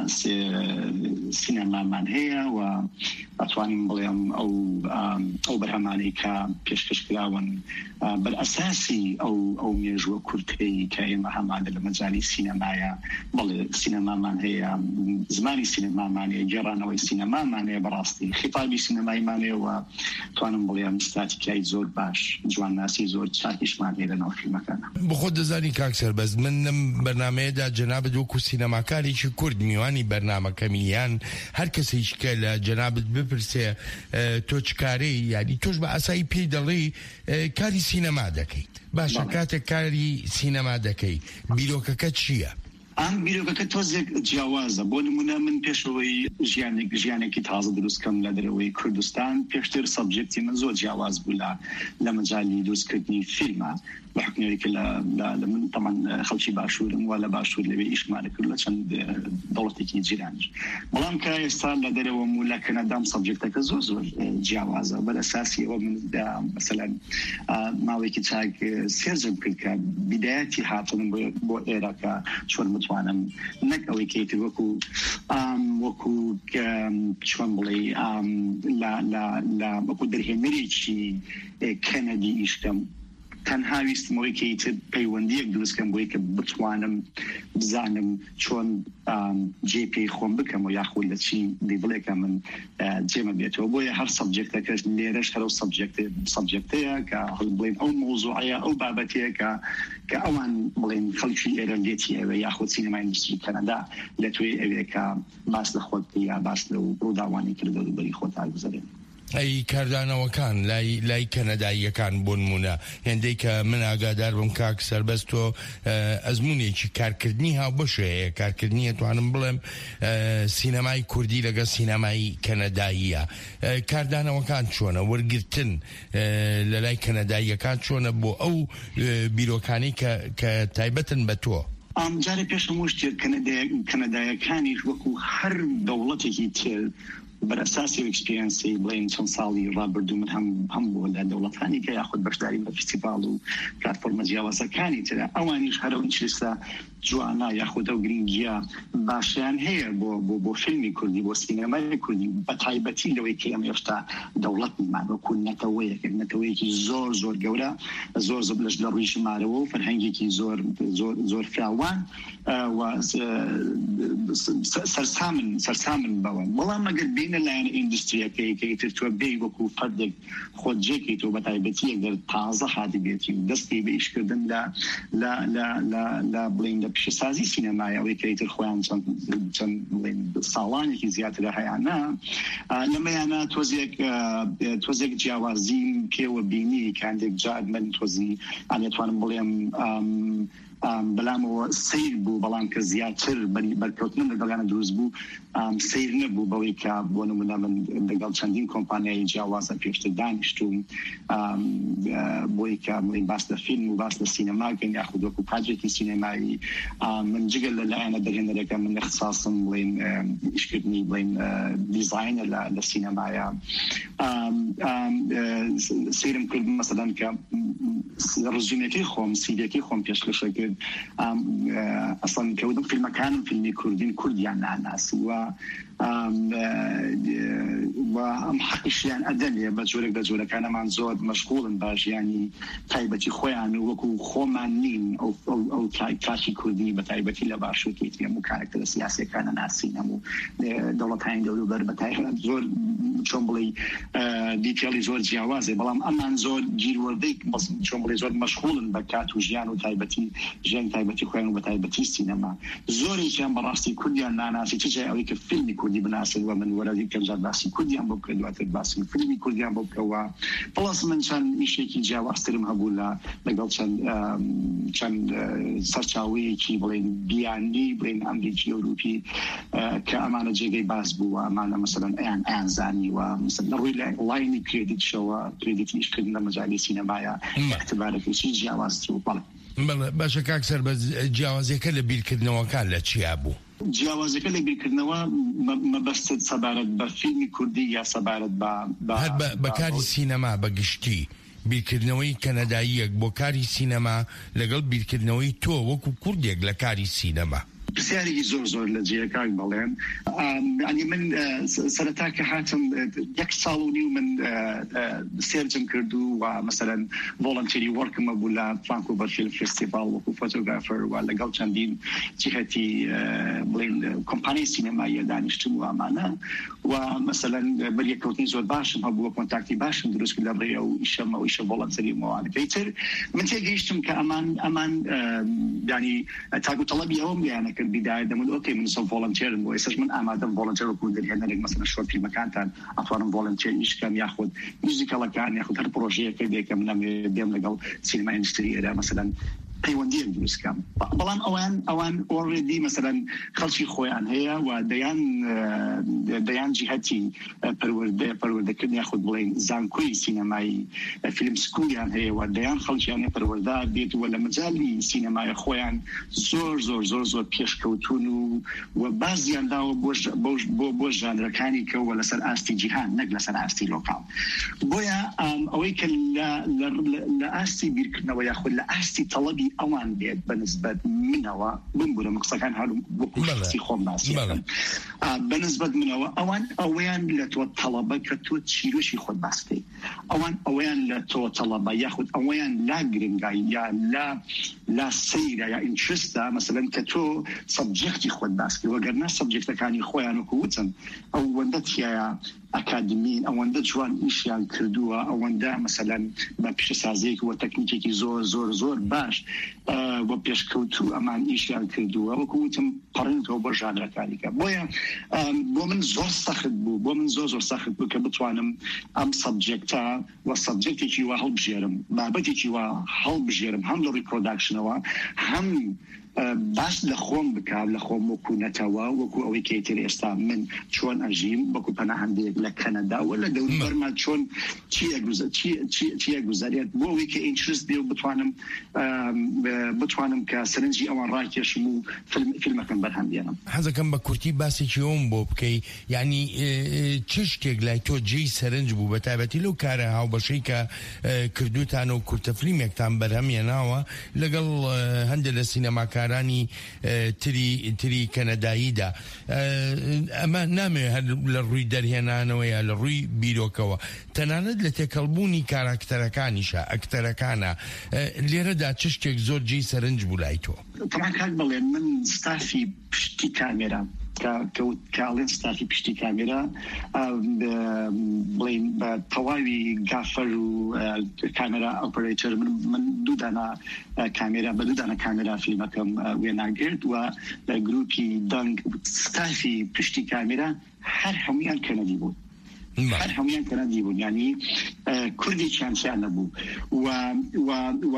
سینەمامان هەیە و ئەتوانین بڵێم ئەو ئەو بەرهەمانەی کە پێشکەشکراون بەر ئەساسی ئەو ئەو مێژووە کورتەی کە ئێمە هەمانە لە مەجای سینەمایە، بەڵێ سینەمامان هەیە، زمانی سینەمامانەیە، گێڕانەوەی سینەمامانەیە، بەڕاستی خیتابی سینەمایمانەیە و توانم بڵێم ستاتیکای زۆر باش، جوانناسی زۆر چاکیشمان هەیە لەناو فیلمەکانە. بخۆ دەزانی کاک سەربەست، من لەم بەرنامەیەدا جەنابەت وەکو سینەماکارێکی کورد میوانی بەرنامەکەمی یان هەر کەسێک کە لە جەنابەت بپرسێ تۆ چ کارەی، یعنی تۆش بە ئاسایی پێی دەڵێ کاری سینەما دەکەیت. باشە، کاتێک کاری سینەما دەکەی بیرۆکەکە چییە؟ ئەم بیرۆکەکە تۆزێک جیاوازە. بۆ نمونە من پێشەوەی ژیانێک ژیانێکی تازە دروستکەم لە دەرەوەی کوردستان، پێشتر سەبجێکتی من زۆر جیاواز بوو لە مەجای دروستکردنی فیلمە، بحکمێکی لە من تەمان خەڵکی باشوورم و لە باشوور لەوێ ئیشمانە کرد لە چەند دەوڵەتێکی جیرانش. بەڵام کە ئێستا لە دەرەوە و لە کەنەدام سەبجێکتەکە زۆر زۆر جیاوازە. بەر ئەساسی ئەوە من مەسەلەن ماوەیەکی چاک سێرجم کرد کە بیدایەتی هاتنم بۆ ئێرەکە چۆن متوانم نەک ئەوەی کەیتر وەکو وەکو چۆن بڵێ وەکو دەرهێنەرێکی کەنەدی ئیشکەم، تەنها ویستمەوەی کەیتر پەیوەندیەک دروستکەم بۆی کە بتوانم بزانم چۆن جێ پێی خۆم بکەم و یاخود لە چی دیڤڵێکە من جێمە بێتەوە. بۆیە هەر سەبجێکتەکەش لێرەش هەرو سەبجێکتەیە کە بڵێن ئەو مۆزوعەیە ئەو بابەتەیە کە کە ئەوان بڵێن خەڵکی ئێرە لێتی ئەوێ یاخود سینەمای ئیندستری کەنەدا لەتوێ ئەوێ کە باس لە خۆت یا باس لە ڕووداوانی کردە و بەری خۆت ئاگوزارێن. ئەی کاردانەوەکان لای لای کەنەداییەکان بۆ نمونە هێندەی کە من ئاگادار بم کاک سەربەست تۆ ئەزمونێکی کارکردنی هاوبەشە هەیە، کارکردنیە توانم بڵێم سینەمای کوردی لەگەڵ سینەمای کەنەداییە. کاردانەوەکان چۆنە، وەرگرتن لە لای کەنەداییەکان چۆنە بۆ ئەو بیرۆکانی کە تایبەتن بە تۆ؟ ئەم جارێ پێش هەموو شتێک کەنەدایەکانیش وەکو هەر دەوڵەتێکی تر بەرەساسی ئەکسپریەنسی بڵێن چەند ساڵی ڕابردوو من هەم هەم بووە لە دەوڵەتانی کە یاخود بەشداری بە فستیڤال و پلاتفۆرمە جیاوازەکانی ترە ئەوانیش هەرەون چلیسە جوانە یاخود ئەو گرنگیە باشیان هەیە بۆ بۆ بۆ فیلمی کوردی بۆ سینەمای کوردی بە تایبەتی لەوەی کە ئەمە هێشتا دەوڵەتمان وەکو نەتەوەیەک نەتەوەیەکی زۆر زۆر گەورە زۆر زۆر لەش لە ڕووی ژمارەوە و فەرهەنگێکی زۆر زۆر زۆر فراوان و سەرسامن سەرسامن بەوە بەڵام ئەگەر بینە لایەن ئیندستریەکەی کە ئیتر تۆ بێی وەکو فەردێک خۆت جێکەیت و بە تایبەتی ئەگەر تازە هاتی بێتی و دەستی بە ئیشکردن لە لە لە لە بڵین لە پیشەسازی سینەمای ئەوەی کە ئیتر خۆیان چەند چەند بڵین ساڵانێکی زیاتر هەیەانە لەمەیانە تۆزێک تۆزێک جیاوازیم پێوە بینی کاندێک جار من تۆزی ئەتوانم بڵێم بەلامەوە سیر بوو بەڵام کە زیاتر بەرکەوتنم لەگەڵیانە دروست بوو سیر نەبوو بەوەی کە بۆ نمونە من لەگەڵ چەندین کۆمپانیای جیاوازە پێشتر دانیشتوم بۆی کە بڵین باس لە فیلم و باس لە سینەماکەن یاخود وەکو پاجێکی سینەمایی من جگەل لەلایەنە دەرهێنەرەکە من اختصاصم بڵین ئیشکردنی بڵین دیزاینە لە سینەمایە سیرم کرد مەسەلەن کە ڕزومێکی خۆم سیدێکی خۆم پێشکەشە کرد ئەسڵەن کەوتم فیلمەکانم فیلمی کوردین کوردیان ناناسی و و ئەم حەقیشیان ئەدەنێ بە جۆرێک بە جۆرەکانەمان زۆر مەشغوڵن بە ژیانی تایبەتی خۆیان و وەکو خۆمان نین ئەو کاکی کوردی بە تایبەتی لە باشووری هەموو کارێکتە سیاسیەکانە ناسین هەموو دەوڵەتانی دەوروبەر بە تایبەت زۆر چۆن بڵێ دیتێڵی زۆر جیاوازێ بەڵام ئەمان زۆر گیروەردەی چۆن بڵێ زۆر مەشغوڵن بە کات و ژیان و تایبەتی ژیان تایبەتی خۆیان و بە تایبەتی سینەما زۆرێکیان بەڕاستی کوردیان ناناسی چ جای ئەوەی کە فیلمی کوردی بناسن و من وەرەی کەمجار باسی کوردیان بۆ بکە دواتر باسی فیلمی کوردیان بۆ بکەوە پڵاس من چەند ئیشێکی جیاوازترم هەبوو لە لەگەڵ چەند چەند سەرچاوەیەکی بڵێن بیانی بڵێن ئەمریکی ئەوروپی کە ئەمانە جێگەی باس بووە ئەمانە مەسەلەن ئەیان ئەیان زانی و ڕووی لە ڵاینی کردیتشەوە کردیتی ئیشکردن لە مەجای سینەمایە اعتبارێکی جیاوازتر و بەڵێ باشە کاک سەربەز جیاوازیەکە لە بیرکردنەوەکان لە چیا بوو؟ جیاوازەکە لە بیرکردنەوە مەبەستت سەبارەت بە فیلمی کوردی یا سەبارەت بە کاری سینەما بەگشتی بیرکردنەوەی کەنەداییەک بۆ کاری سینەما لەگەڵ بیرکردنەوەی تۆ وەکو کوردێک لە کاری سینەما پرسیارێکی زۆر زۆر لە جێیەکان بەڵێن ئەنی من سەرەتا کە هاتم یەک ساڵ و نیو من سێرجم کردو و مەسەلەن ڤۆڵەنتێری وەرکمە بوو لە ڤانکوڤەر فیلم فێستیڤاڵ وەکو فۆتۆگرافەر و لەگەڵ چەندین جیهەتی بڵێن کۆمپانیای سینەماییە دانیشتم و ئەمانە و مەسەلەن بەریەکەوتنی زۆر باشم هەبووە کۆنتاکتی باشم دروست کرد لە ڕێ ئەو ئیشەمە و ئیشە ڤۆڵەنتەری مەوانەکەی تر من تێگەیشتم کە ئەمان ئەمان ینی تاگو تەڵەبی ئەوم لیانەکە بداية دمون أوكي من صف فولنتير ويسش من أمادم فولنتير وكل اللي هنا مثلا شو في مكان تان أطوار فولنتير إيش كان يأخذ ميوزيكال كان يأخذ هر بروجيه كده كمان بيم لقال سينما إندستري إلى مثلا پەیوەندیە دروستکەم بەڵام ئەوان ئەوان ئۆڕێدی مەسەلەن خەڵکی خۆیان هەیە و دەیان دەیان جیهەتی پەروەردە پەروەردەکردن یاخود بڵێن زانکۆی سینەمایی فیلم سکولیان هەیە و دەیان خەڵکیان هەیە پەروەردە بێت و لە مەجالی سینەمای خۆیان زۆر زۆر زۆر زۆر پێشکەوتون و و بازیان داوە بۆ بۆ ژانرەکانی کەوە لەسەر ئاستی جیهان نەک لەسەر ئاستی لۆکاڵ بۆیە ئەوەی کە لە ئاستی بیرکردنەوە یاخود لە ئاستی تەڵەبی ئەوان بێت بەنسبەت منەوە بمبورە مقسەکان هەروم وەکو شخصی خۆم باسیەکەم بەنسبەت منەوە ئەوان ئەوەیان لە تۆ تەڵەبە کە تۆ چیرۆشی خۆت باسکەی ئەوان ئەوەیان لە تۆ تەڵەبە یاخود ئەوەیان لا گرنگای یا لا لا سەیرە یا ئینترستە مەسەلەن کە تۆ سەبجێکتی خۆت باسکەی وەگەرنا سەبجێکتەکانی خۆیان وەکو وتم ئەوەندە تایە ئەکادمین ئەوەندە جوان ئیشیان کردووە ئەوەندە مەسەلەن بە پیشەسازیەکی و تەکنیکێکی زۆر زۆر زۆر باش بۆ پێشکەوتوو ئەمان ئیشیان کردووە وەکو وتم پەڕێنەوە بۆ ژانرەکانیکە بۆیە بۆ من زۆر سەخت بوو بۆ من زۆر زۆر سەخت بوو کە بتوانم ئەم سەبجێکتە و سەبجێکتێکی وا هەڵبژێرم بابەتێکی وا هەڵبژێرم هەم لە ڕیپرۆداکشنەوە هەم باس لە خۆم بکات لە خۆم وەکو نەتەوە وەکو ئەوەی کەیتر ئێستا من چۆن ئەژیم وەکو پەناهەندێک لە کەنەدا و لە دەوروبەرمان چۆن چیە گوزارێت بۆ ئەوەی کە ئینترست بێ و بتوانم بتوانم کە سەرنجی ئەوان ڕاکێشم و فیلمەکەم بەرهەم بێنم. حەزەکەم بە کورتی باسێکی ئەوم بۆ بکەی، یعنی چ شتێک لای تۆ جێی سەرنج بوو بەتایبەتی لەو کارە هاوبەشەی کە کردوتانە و کورتە فیلمێکتان بەرهەمهێناوە لەگەڵ هەندێک لە سینەماکارانی تری تری کەنەداییدا. ئەمە نامێ هەر لە ڕووی دەرهێنانەوە یا لە ڕووی بیرۆکەوە، تەنانەت لە تێکەڵبوونی کاراکتەرەکانیشە ئەکتەرەکانە لێرەدا چ شتێک زۆر جێی سەرنج بوو لای تۆ؟ طبعاً کاک بڵێن من ستافی پشتی کامێرا کاڵێن ستافی پشتی کامێرا بڵین بە تەواوی گافەر و کامێرا ئۆپەرێتەر من دوودانە کامێرا بە دوودانە کامێرا فیلمەکەم وێناگرت و گروپی دەنگ ستافی پشتی کامێرا هەر هەمویان کەنەدی بوو. هەر هەمویان کەنەدی بوون، یعنی کوردی چیانچیان نەبوو و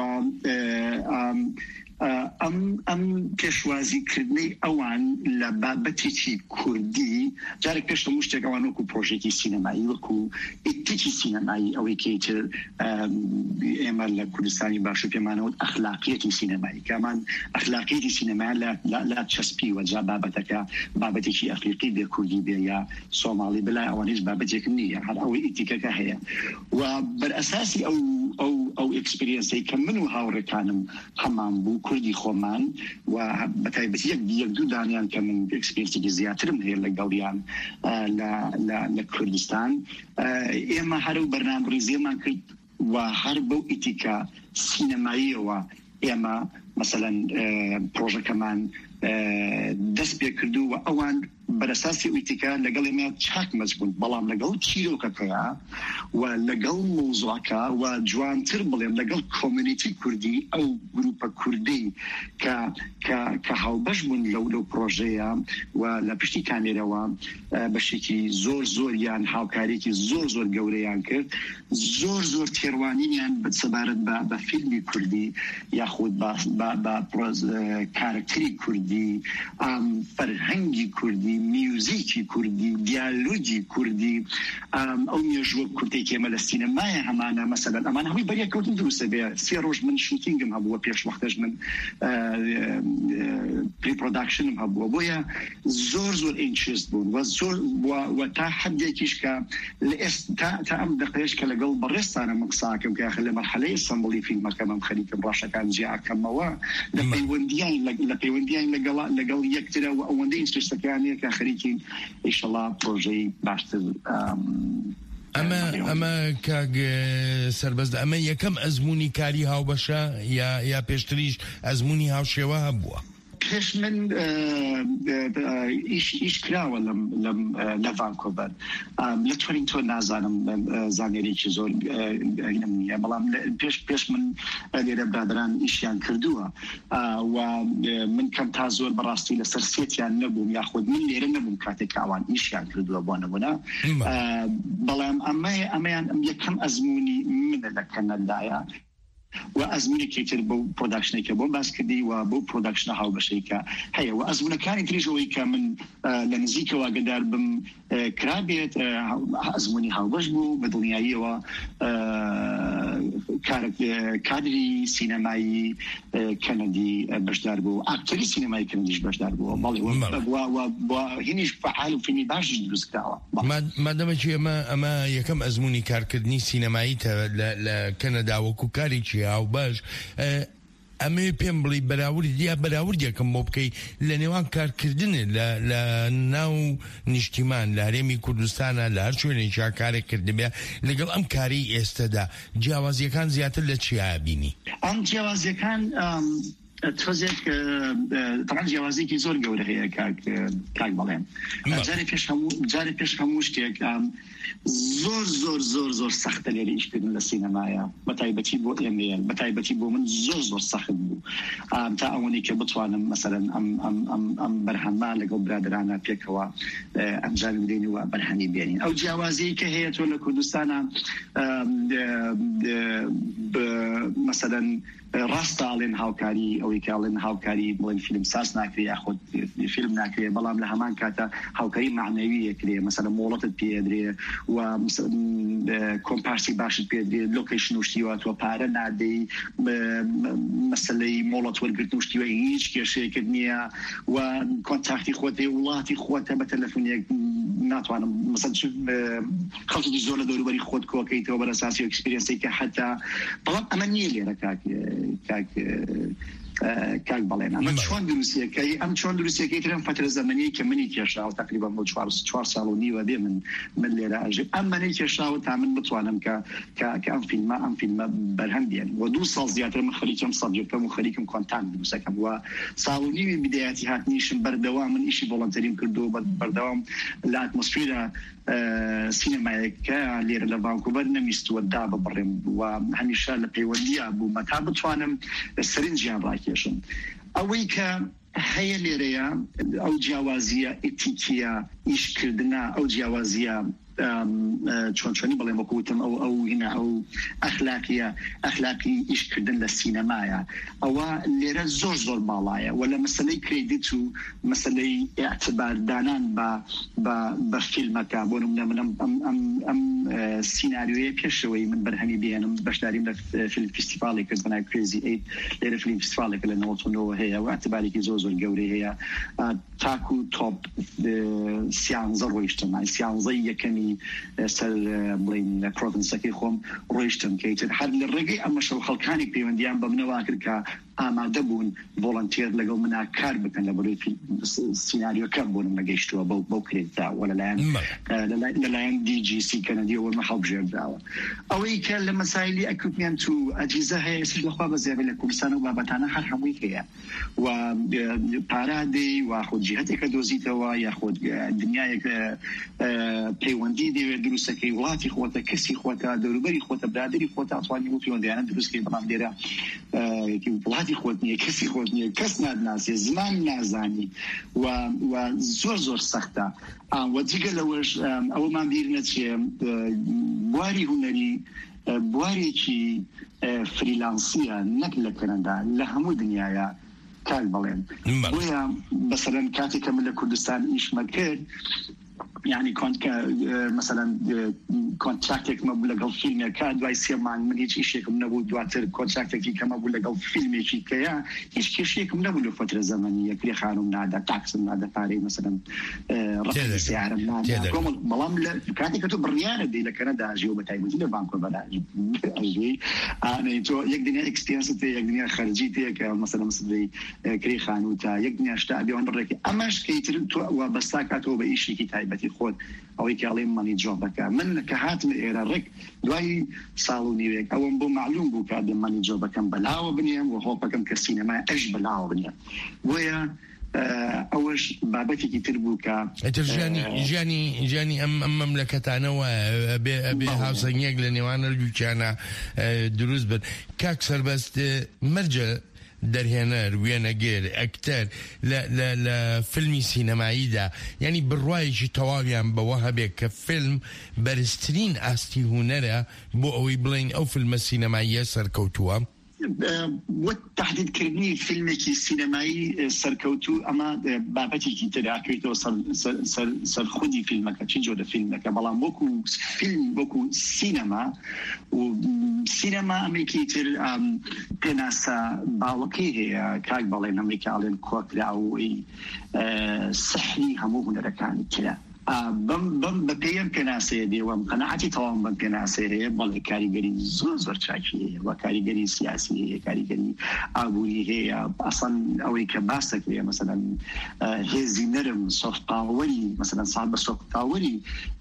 ئەم ئەم پێشوازیکردنەی ئەوان لە بابەتێکی کوردی جارێک پێش هەموو شتێک ئەوان وەکو پرۆژێکی سینەمایی وەکو ئیتێکی سینەمایی ئەوەی کەیتر ئێمە لە کوردستانی باشوور پێمانەوت ئەخلاقیەتی سینەمایی کامان ئەخلاقیەتی سینەمای لا چەسپی وەجا بابەتەکە بابەتێکی ئەفریقی بێ کوردی بێ یا سۆماڵی بەلای ئەوان هیچ بابەتێک نییە، هەر ئەوەی ئیتیکەکە هەیە و بەرئەساسی ئەو ئەو ئەو ئێکسپریەنسەی کە من و هاوڕێکانم هەمان بوو کوردی خۆمان و بەتایبەتی یەک دوو دانیان کە من ئێکسپریەنسێکی زیاترم هەیە لەگەڵیان لە کوردستان، ئێمە هەر و بەرنامەڕیزیەمان کرد و هەر بەو ئیتیکە سینەماییەوە ئێمە مەسەلەن پرۆژەکەمان دەست پێ کردو و ئەوان بەرەساسی ئیتیکە لەگەڵ ئێمە چاک مەزبوون، بەڵام لەگەڵ چیرۆکەکەیە و لەگەڵ مۆزوعەکە و جوانتر بڵێم لەگەڵ کۆمیونیتی کوردی ئەو گروپە کوردی کە هاوبەش بوون لەو لەو پرۆژەیە و لە پشتی کامێرەوە بەشێکی زۆر زۆریان هاوکارێکی زۆر زۆر گەورەیان کرد، زۆر زۆر تێڕوانینیان بەسەبارەت بە فیلمی کوردی یاخود بە کارکتەری کوردی، فەرهەنگی کوردی، میوزیکی کوردی، دیالۆگی کوردی، ئەو مێژوە کوردێکی ئێمە لە سینەمایە هەمانە مەسەلەن ئەمان هەمووی بەریەکەوتن دروستە بێ. سێ ڕۆژ من شوتینگم هەبووە، پێش وەختەش من پری پرۆداکشنم هەبووە، بۆیە زۆر زۆر ئینترست بوون و زۆر و تا حەدێکیش کە تا ئەم دقەیەش کە لەگەڵ بەڕێستانە من قساکەم کە لە مەرحەلەی سەمبڵی فیلمەکەم ئەم خەریکم ڕاشەکان جیاکەمەوە لە پەیوەندیان لە پەیوەندیان لەگەڵ یەکترە و ئەوەندەی ئینترستەکانەیە کە خەریکی ئینشەڵا پرۆژەی باشتر. ئەمە ئەمە کاگ سەربەزدا ئەمە یەکەم ئەزمموی کاری هاوبەشە یا پێشتریش ئەزمموی هاوشێوە هەبووە؟ پێش من ئیش کراوە لە ڤانکۆڤەر لە تۆرینتۆ نازانم زانێرێکی زۆر نییە، بەڵام پێش پێش من لێرە برادران ئیشیان کردووە و من کەم تا زۆر بەڕاستی لەسەر سێتیان نەبووم یاخود من لێرە نەبووم کاتێک ئەوان ئیشیان کردووە بۆ نمونە، بەڵام ئەمەیە ئەمەیان ئەم یەکەم ئەزمموی منە لە کەنەدایە و ئەزمونێکی تر بۆ پرۆداکشنێکە بۆ باس کردی و بۆ پرۆداکشنە هاوبەشەیەکە هەیە و ئەزمونەکانی تریژەوەی کە من لە نزیکەوە ئاگادار بم کرابێت ئەزمموی هاوبەش بوو بە دڵنیاییەوە کادری سینەمایی کەنەدی بەشدار بوو، ئاکتەری سینەمایی کەنەدیش بەشدار بووە، بەڵێ هینیش فعال و فیلمی باشی دروستکراوە. مادەمەکی ئەمە ئەمە یەکەم ئەزمموی کارکردنی سینەمایی لە کەنەدا وەکو کارێکی هاو باش، ئەمێ پێم بڵی بەراورد یا بەراوردێکم بۆ بکەی لە نێوان کارکردنە لە ناو نیشتیمان لە هەرێمی کوردستانە لە هەر شوێنێکا کارێک کردبێ لەگەڵ ئەم کاری ئێستەدا جیاوازیەکان زیاتر لە چیا بینی؟ ئەم جیاوازیەکان تۆزێک تەمان جیاوازیەکی زۆر گەورە هەیە کاک بەڵێم، جارێ پێش هەموو شتێک زۆر زۆر زۆر زۆر سەختە لێرە ئیشکردن لە سینەمایە، بەتایبەتی بۆ ئێمە بەتایبەتی بۆ من زۆر زۆر سەخت بوو تا ئەوەی کە بتوانم مەسەلەن ئەم بەرهەمە لەگەڵ برادرانە پێکەوە ئەنجام بدەین و بەرهەمی بێنین. ئەو جیاوازیی کە هەیە تۆ لە کوردستانە مەسەلەن ڕاستاڵێن هاوکاری ئەوەی کاڵێن هاوکاری بڵێن فیلم ساز ناکرێ یاخود فیلم ناکرێ بەڵام لە هەمان کاتە هاوکاری معنەوی یەکرێ مەسەلەن مۆڵەتت پێدرێ و کۆمپارسی باشت پێدرێ لۆکیشن وشتیوە تۆ پارە نادەی مەسەلەی مۆڵەت وەرگرتن وشتیوە هیچ کێشەیەکت نییە و کۆنتاکتی خۆتێ وڵاتی خۆتە بە تەلەفۆنێک ناتوانم مەسەن خەڵکی زۆر لە دەوروبەری خۆت کۆکەیتەوە بەر ئەساسی ئەکسپریەنسێک کە حتا بەڵام ئەمە نییە لێرە کاک کاک کاک بەڵێن ئەمە چۆن دروستیەکەی ئەم چۆن دروستیەکەی ترم فترە زەمەنی کە منی کێشاوە تقریبا بۆ چوار ساڵ و نیوە بێ من من لێرە ئەژێ ئەم منی کێشاوە تا من بتوانم کە کە ئەم فیلمە ئەم فیلمە بەرهەم بێن و دوو ساڵ زیاتر من خەریکم سەبجەکتم و خەریکم کۆنتان دروستەکەم و ساڵ و نیوی بدایەتی هاتنیشم بەردەوام من ئیشی ڤۆڵەنتەریم کردو بەردەوام لە ئاتمۆسفێرە سینەمایەکە لێرە لە ڤانکوڤەر نەمیستووە دا ببڕێم و هەمیشە لە پەیوەندیە بوومە تا بتوانم سەرنجیان ڕاکێشم ئەوەی کە هەیە لێرەیە ئەو جیاوازیە ئێتیکیە ئیشکردنە ئەو جیاوازیە چۆن چۆنی بڵێم وەکوتم ئەو ئەو هینە ئەو ئەخلاقیە ئەخلاقی ئیشکردن لە سینەمایە ئەوە لێرە زۆر زۆر باڵایە و لە مەسەلەی کریدیت و مەسەلەی ئاعتباردانان بە بە فیلمەکە بۆ نمونە من ئەم سیناریۆیە پێشەوەی من بەرهەمی بێنم بەشداریم لە فیلم فستیڤاڵێک کرد بەناوی کریزی ئەیت لێرە فیلم فستیڤاڵێکە لە نەوەت و نۆ هەیە و ئاعتبارێکی زۆر زۆر گەورەی هەیە تاکو تۆپ سیانزە ڕۆیشتم سیانزەی یەکەمی سەر بڵین لە پرۆڤینسەکەی خۆم ڕۆیشتم کەیتر هەر لە ڕێگەی ئەمە شەو خەڵکانی پەیوەندیان بە منەوە کرد کە ئامادە بوون ڤۆڵەنتێر لەگەڵ منا کار بکەن لە بەروی سیناریۆکە بۆنم نەگەیشتووە بەو کرێتداوە لەلایەن لەلایەن دی جی سی کەنەدی وەرمە هەڵبژێردراوە ئەوەی کە لە مەسایلی ئەکوپمنت و ئەجیزە هەیە سش لەخوا بەزیابە لە کوردستان و بابەتانە هەر هەمووی هەیە و پارادەی واخۆ جیهەتێکە دۆزیتەوە یاخۆ دنیایەک پەیوەندی دەوێت دروستەکەی وڵاتی خۆتە کەسی خۆتە دەوروبەری خۆتە برادری خۆتە ئەتوانی بۆ پەیوەندیانە دروستکەی بەڵام لێرە وڵاتی خۆت نییە کەسی خۆت نییە کەس نادناسێ زمان نازانی و زۆر زۆر سەختە و جگە لەوەش ئەوەمان بیر نەچێ بواری هونەری بوارێکی فریلانسیە نەک لە کەنەدا لە هەموو دنیاە کاک بەڵێن بۆیە بەسەرەن کاتێکە من لە کوردستان ئیشمە کرد يعني كنت مثلا كونتراكتك ما بقول لك فيلم كان دواي سيمان من هيك شيء كم نبود دواتر كونتراكتك كما بقول لك فيلم شيء كيا هيك شيء كم نبود فترة زمنية كل خانم نادا تاكس نادا فاري مثلا رقم سعر نادا كم بلام لا كانت كتب بريانة دي لكندا أجيو بتاعي مثل بانكو بلا أجي أنا تو يقدني إكستيانستي يقدني خارجيتي كمثلا مثل كري خانوتا يقدني أشتاق بيون بريك أماش كيتر تو وبستاكاتو بإيشي كتايبتي خود ئەوەی کاڵێ مانی جۆبەکە من کە هاتم ئێرە ڕێک دوای ساڵ و نیوێک ئەوم بۆ معلوم بوو کە دێ مانی جۆبەکەم بەلاوە بنێم و هۆپەکەم کە سینەمای ئەش بەلاوە بنێم بۆیە ئەوەش بابەتێکی تر بوو کە ژیانی ژیانی ژیانی ئەم ئەم مەملەکەتانەوە ئەبێ هاوسەنگێک لە نێوانە دووچانە دروست بن کاک سەربەست مەرجە دەرهێنەر وێنەگەر ئەکتەر لە فیلمی سینەماییدا یعنی بڕوایەکی تەواویان بەوە هەبێت کە فیلم بەرزترین ئاستی هونەرە بۆ ئەوەی بڵین ئەو فیلمە سینەماییە سەرکەوتووە تحديدكردني فيلمێکی سینەمایی سەرکەوتوو ئەمە بابەتێکی تراکەیتەوە سەر خودی فیلمەکە چی جۆرە فیلمەکە بەڵام وەکو فیلم وەکو سینەما و سینەما ئەمێکی تر پێناسە باوەکەی هەیە کاک بەڵێن ئەمریکاڵێن کۆکراوەی سەحری هەموو هونەرەکانی ترە بم بم بپیم کناسه دیوام قناعتی تمام بم کناسه هی بالا کاریگری زور زور چاکیه و کاریگری سیاسی کاریگری آبوری هی اصلا اوی که باسته که مثلا هزی نرم سوفت پاوری مثلا صاحب سوفت پاوری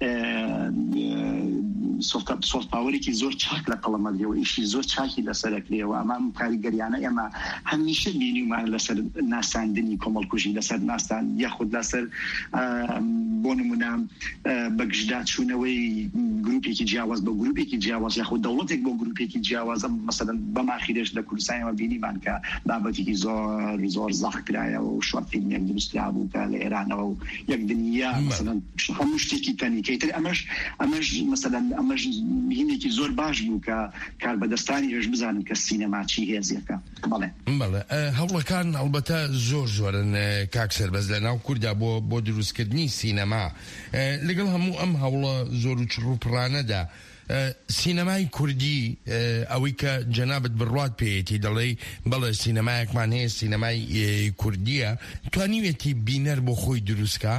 سوفت سوفت پاوری که زور چاک لقلم دیو ایشی زور چاکی لسرک دیو امام کاریگریانه اما همیشه بینیم ما لسر ناساندنی کمال کشی لسر ناسان یا خود لسر بونم نمونە بەگشتدا چوونەوەی گروپێکی جیاواز بە گروپێکی جیاواز یاخود دەوڵەتێک بۆ گروپێکی جیاوازە مەسەلەن بەماخیرش لە کوردستانەوە بینیمان کە بابەتێکی زۆر زۆر زەحکرایەوە و شۆرت فیلمێک دروسترا بوو کە لە ئێرانەوە و یەک دنیا مەسەلەن هەموو شتێکی تەنیکەیتر ئەمەش ئەمەش مەسەلەن ئەمەش هینێکی زۆر باش بوو کە کاربەدەستانی هێش بزانن کە سینەما چی هێزیەکە. بەڵێ بەڵێ هەوڵەکان ئەڵبەتە زۆر زۆرن کاک سەربەز لە ناو کووردا بۆ بۆ دروستکردنی سینەما لەگەڵ هەموو ئەم هەوڵە زۆر و چڕوپڕانەدا سینەمای کوردی ئەوەی کە جەنابەت بڕوات پێیەتی دەڵێ بەڵێ سینەمایەکمان هەیە سینەمای کوردیە توانیوێتی بینەر بۆ خۆی دروستکە؟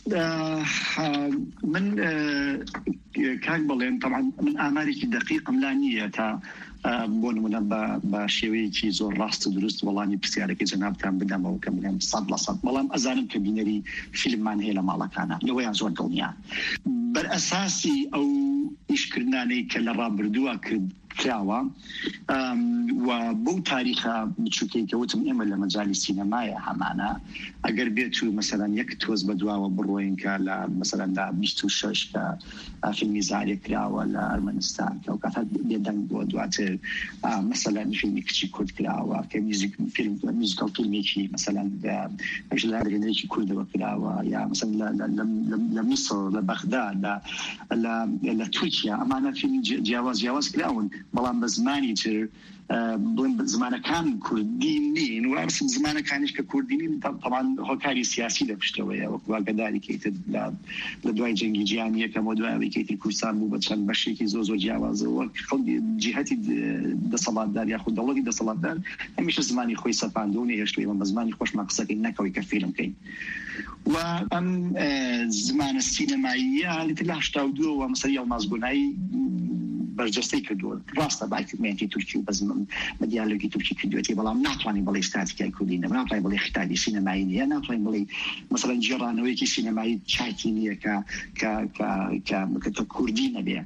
من کاک بڵێن طبعا من ئامارێکی دقیقم لا نییە تا بۆ نمونە بە شێوەیەکی زۆر ڕاست و دروست وەڵامی پرسیارەکەی جەنابتان بدەمەوە کە بڵێم سەد لە سەد بەڵام ئەزانم کە بینەری فیلممان هەیە لە ماڵەکانە لەوەیان زۆر دڵنیان بەر ئەساسی ئەو ئیشکردانەی کە لە ڕابردووە کرد کراوە و بەو تاریخە بچووکەی کە وتم ئێمە لە مەجای سینەمایە هەمانە ئەگەر بێت و مەسەلەن یەک تۆز بەدواوە بڕۆین کە لە مەسەلەن لە بیست و شەش کە فیلمی زارێک کراوە لە ئەرمەنستان کە ئەو کاتە بێدەنگ بۆ دواتر مەسەلەن فیلمی کچی کورد کراوە کە میوزیک فیلم میوزیکال فیلمێکی مەسەلەن ژلارێنەیەکی کوردەوە کراوە یا مەسەلەن لە میسر لە بەغداد لە تورکیا ئەمانە فیلمی جیاواز جیاواز کراون بەڵام بە زمانی تر بڵێن زمانەکان کوردی نین و ئەمسم زمانەکانیش کە کوردی نین طبعا هۆکاری سیاسی لە پشتەوەیە وەکو ئاگاداری کەیتر لە دوای جەنگی جیهانی یەکەم و دوای کەیتر کوردستان بوو بە چەند بەشێکی زۆر زۆر جیاوازەوە خەڵکی جیهەتی دەسەڵاتدار یاخود دەوڵەتی دەسەڵاتدار هەمیشە زمانی خۆی سەپاندەوە و نەهێشتووی بە زمانی خۆشمان قسەکەی نەکەوەی کە فیلم بکەین و ئەم زمانە سینەماییە لێتر لە هەشتا و دووەوە مەسەڵی ئەڵمازگۆنایی بەرجەستەی کردووە ڕاستە باکردمێنی تورکی و بەزم مەدیالۆگی تورکی کردوێتی بەڵام ناتوانین بڵێ ستاتیکای کوردی نەما ناتوانین بڵێ خیتابی سینەمایی نیە ناتوانین بڵێ مەسەڵەن جێڕانەوەیەکی سینەمایی چاکی نییە کە کە کوردی نەبێ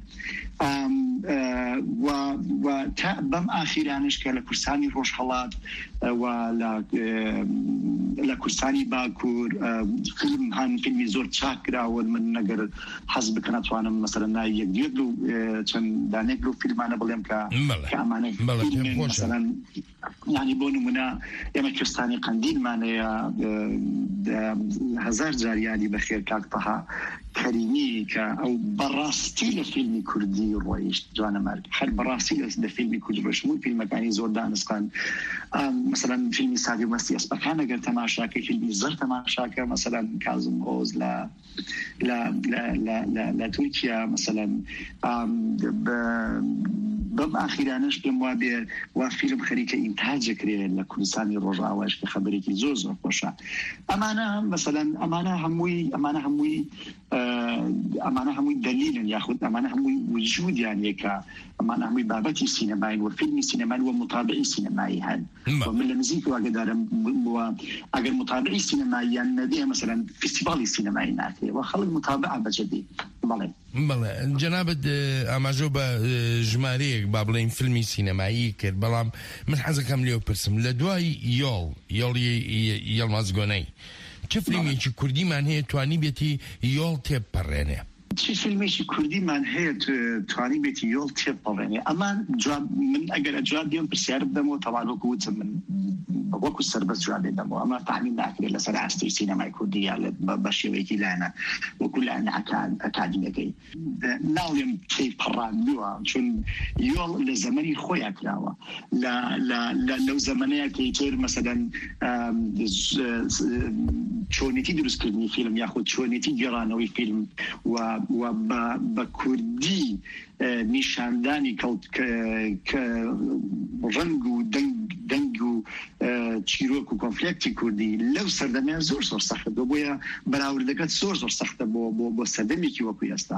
و تا بەم ئاخیرانش کە لە کوردستانی ڕۆژهەڵات و لە کوردستانی باکوور فیلم هەن فیلمی زۆر چاک کراون من نەگەر حەز بکە ناتوانم مەسەلەن ناوی یەک دیەک و چەند دانێک لەو فیلمانە بڵێم کە ئەمانەی مەسەلەن یعنی بۆ نمونە ئێمە کوردستانی قەندیلمانەیە هەزار جاریانی بەخێر کاک تەها کەریمی کە ئەو بەڕاستی لە فیلمی کوردی ڕۆیشت جوانەمەرگ هەر بەڕاستی لە فیلمی کوردی ڕۆیشتمون فیلمەکانی زۆر دانسقان مەسەلەن فیلمی سادی و مەستی ئەسپەکان ئەگەر تەماشاکە فیلمی زەر تەماشاکە مەسەلەن کازم ئۆز لە تورکیا مەسەلەن بەم ئاخیرانش پێم وا بێ وا فیلم خەریکە ئینتاجەکرێت لە کوردستانی ڕۆژاواش کە خەبەرێکی زۆر زۆر خۆشە ئەمانە مەسەلەن ئەمانە هەمووی ئەمانە هەمووی ئەمانە هەمووی دلیلن یاخود ئەمانە هەمووی وجودیان یەکە ئەمانە هەمووی بابەتی سینەمای و فیلمی سینەمای و مطابعی سینەمایی هەن من لە نزیک واگەدارم ئەگەر مطابعی سینەماییان نەبێ مەسەلەن فستیڤاڵی سینەمایی ناکرێ و خەڵک مطابعە بەجددی بەڵێ بەڵێ جەنابەت ئاماژە بە ژمارەیەک با بڵێن فیلمی سینەمایی کرد بەڵام من حەزەکەم لێو پرسم لە دوای یۆڵ یۆڵی یەڵمازگۆنەی چه فیلمێکی کوردیمان هەیە توانی بێتی یۆڵ تێپەڕێنێ چی فیلمێکی کوردیمان هەیە توانی بێتی یۆڵ تێپەڕێنێ ئەمان من ئەگەر جواب دێم پرسیار بدەمەوە تەواو وەکو وتم من وەکو سەربەست جواب دێدەمەوە ئەمە تەحمیل ناکرێت لەسەر ئاستی سینەمای کوردی یا بە شێوەیەکی لایەنە وەکو لایەنە ئەکادیمیەکەی ناڵێم تێپەڕاندووە چون یۆڵ لە زەمەنی خۆیان کراوە لەو زەمەنەیە کە ئیتر مەسەلەن چۆنێتی دروستکردنی فیلم یاخود چۆنێتی گێڕانەوەی فیلم و بە کوردی نیشاندانی ڕنگ و دەنگ و چیرۆک و کۆنفلێکتی کوردی لەو سەردەمیان زۆر زۆر سەختە بۆیە بەراوردەکەت زۆر زۆر سەختە بۆ سەردەمێکی وەکو ئێستا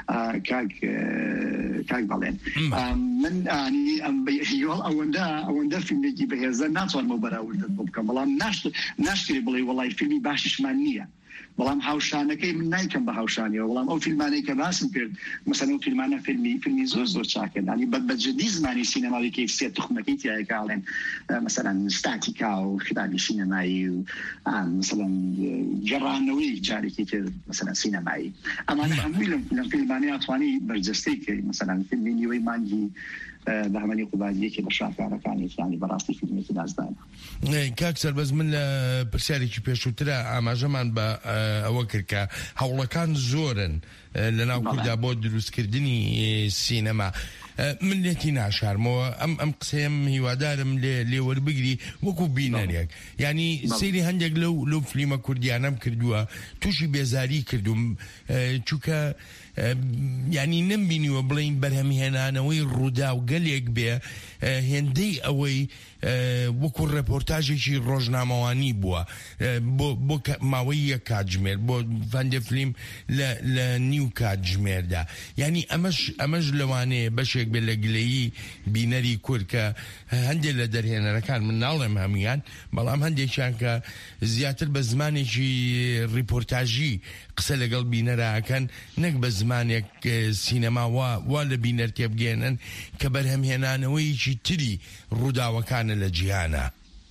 کاک بەڵێن من یۆڵ ئەوەندە ئەوەندە فیلمێکی بەهێزە ناتوانمە بەراوردت بۆ بکەم بەڵام ناشتێ بڵێ وەڵای فیلمی باشیشمان نییە بەڵام هاوشانەکەی من نایکەم بە هاوشانیەوە بەڵام ئەو فیلمانەی کە باسم کرد مەسەن ئەو فیلمانە فیلمی فیلمی زۆر زۆر چاکردانی بەجددی زمانی سینەماوی کە سێ تخمەکەی تایەکاڵێن مەسەن ستاتیکا و خراپی سینەمایی و مەسەن گەڕانەوەی جارێکی تر مەسەن سینەمایی ئەمانە هەمووی لەم فیلمانەی ئەتوانی بەرجەستەی کرد مەسەن فیلمی نیوەی مانگی بەهمەنی قوبادیەکی بە شاکارەکانی فلانی بەڕاستی فیلمێکی دازدانە. کاک سەربەز من لە پرسیارێکی پێشووترە ئاماژەمان بە ئەوە کرد کە هەوڵەکان زۆرن لەناو کووردا بۆ دروستکردنی سینەما. من لێتی ناشارمەوە ئەم ئەم قسەم هیوادارم لێ وەربگری وەکو بینەرێک ینی سەیری هەندێک لەو لەو فلیمە کوردیانەم کردووە تووشی بێزاری کردوم چووکە ینی نمبینیوە بڵین بەرهەمهێنانەوەی ڕوودا و گەلێک بێ هێندەی ئەوەی وەکو ڕێپۆرتاژێکی ڕۆژنامەوانی بووە بۆ ماوەی یەک کاتژمێر بۆ فەندە فلیم لە نیو کاتژمێردا ینی ئەمەش ئەمەش لەوانەیە بەشێک بێ لە گلەیی بینەری کورد کە هەندێک لە دەرهێنەرەکان من ناڵێم هەمویان بەڵام هەندێکیان کە زیاتر بە زمانێکی ڕیپۆرتاژی قسە لەگەڵ بینەرەکەن نەک بە زمانێک سینەما وا لە بینەر تێبگێنن کە بەرهەمهێنانەوەیکی تری ڕووداوەکانە لە جیهانە.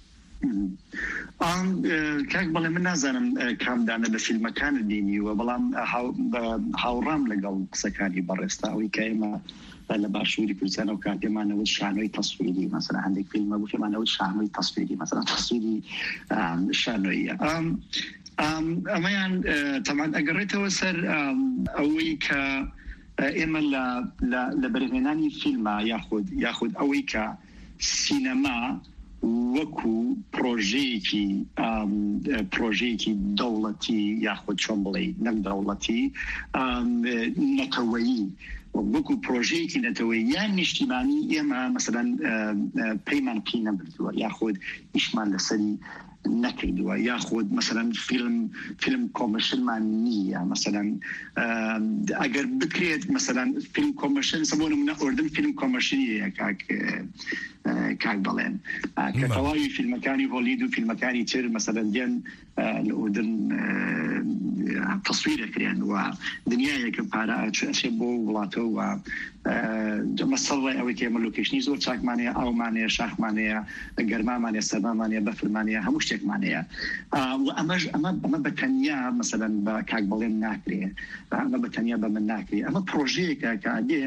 کاک بەڵێ من نازانم کامدانە لە فیلمەکانت بینیوە بەڵام هاوڕام لەگەڵ قسەکانی بەڕێستا ئەوەی کە ئێمە لە باشووری کوردستان و کاتێمانەوە شانۆی تەسویری مەسەلا هەندێک فیلمە بوو کێمانەوە شانۆی تەسویری مەسەلا تەسویری شانۆیە ئەمەیان تەمان ئەگەڕێتەوە سەر ئەوەی کە ئێمە لە بەرهێنانی فیلمە یاخود یاخود ئەوەی کە سینەما وەکو پرۆژەیەکی پرۆژەیەکی دەوڵەتی یاخود چۆن بڵێ نەک دەوڵەتی نەتەوەیی وەکو پرۆژەیەکی نەتەوەیی یان نیشتیمانی ئێمە مەسەلەن پەیمان پێی نەبردووە یاخود ئیشمان لەسەری نەکردووە یاخود مەسەلەن فیلم فیلم کۆمەرشلمان نییە مەسەلەن ئەگەر بکرێت مەسەلەن فیلم کۆمەرشل سە بۆ نمونە ئوردن فیلم کۆمەرشلیە کاک کاک بەڵێن کە تەواوی فیلمەکانی هۆلیوود و فیلمەکانی تر مەسەلەن دێن لە ئوردن تەسویرەکرێن و دنیایەکە پارە ئەچێ بۆ وڵاتەوە مەسەڵی ئەوەی کە ئێمە لۆکیشنی زۆر چاکمانەیە ئاومانەیە شاخمانەیە گەرمامانەیە سەرمامانەیە بەفرمانەیە هەموو شتێکمانەیە ئەمەش ئەمە ئەمە بەتەنیا مەسەلەن بە کاک بەڵێن ناکرێ ئەمە بەتەنیا بە من ناکرێ ئەمە پرۆژەیەکە کە ئەدێ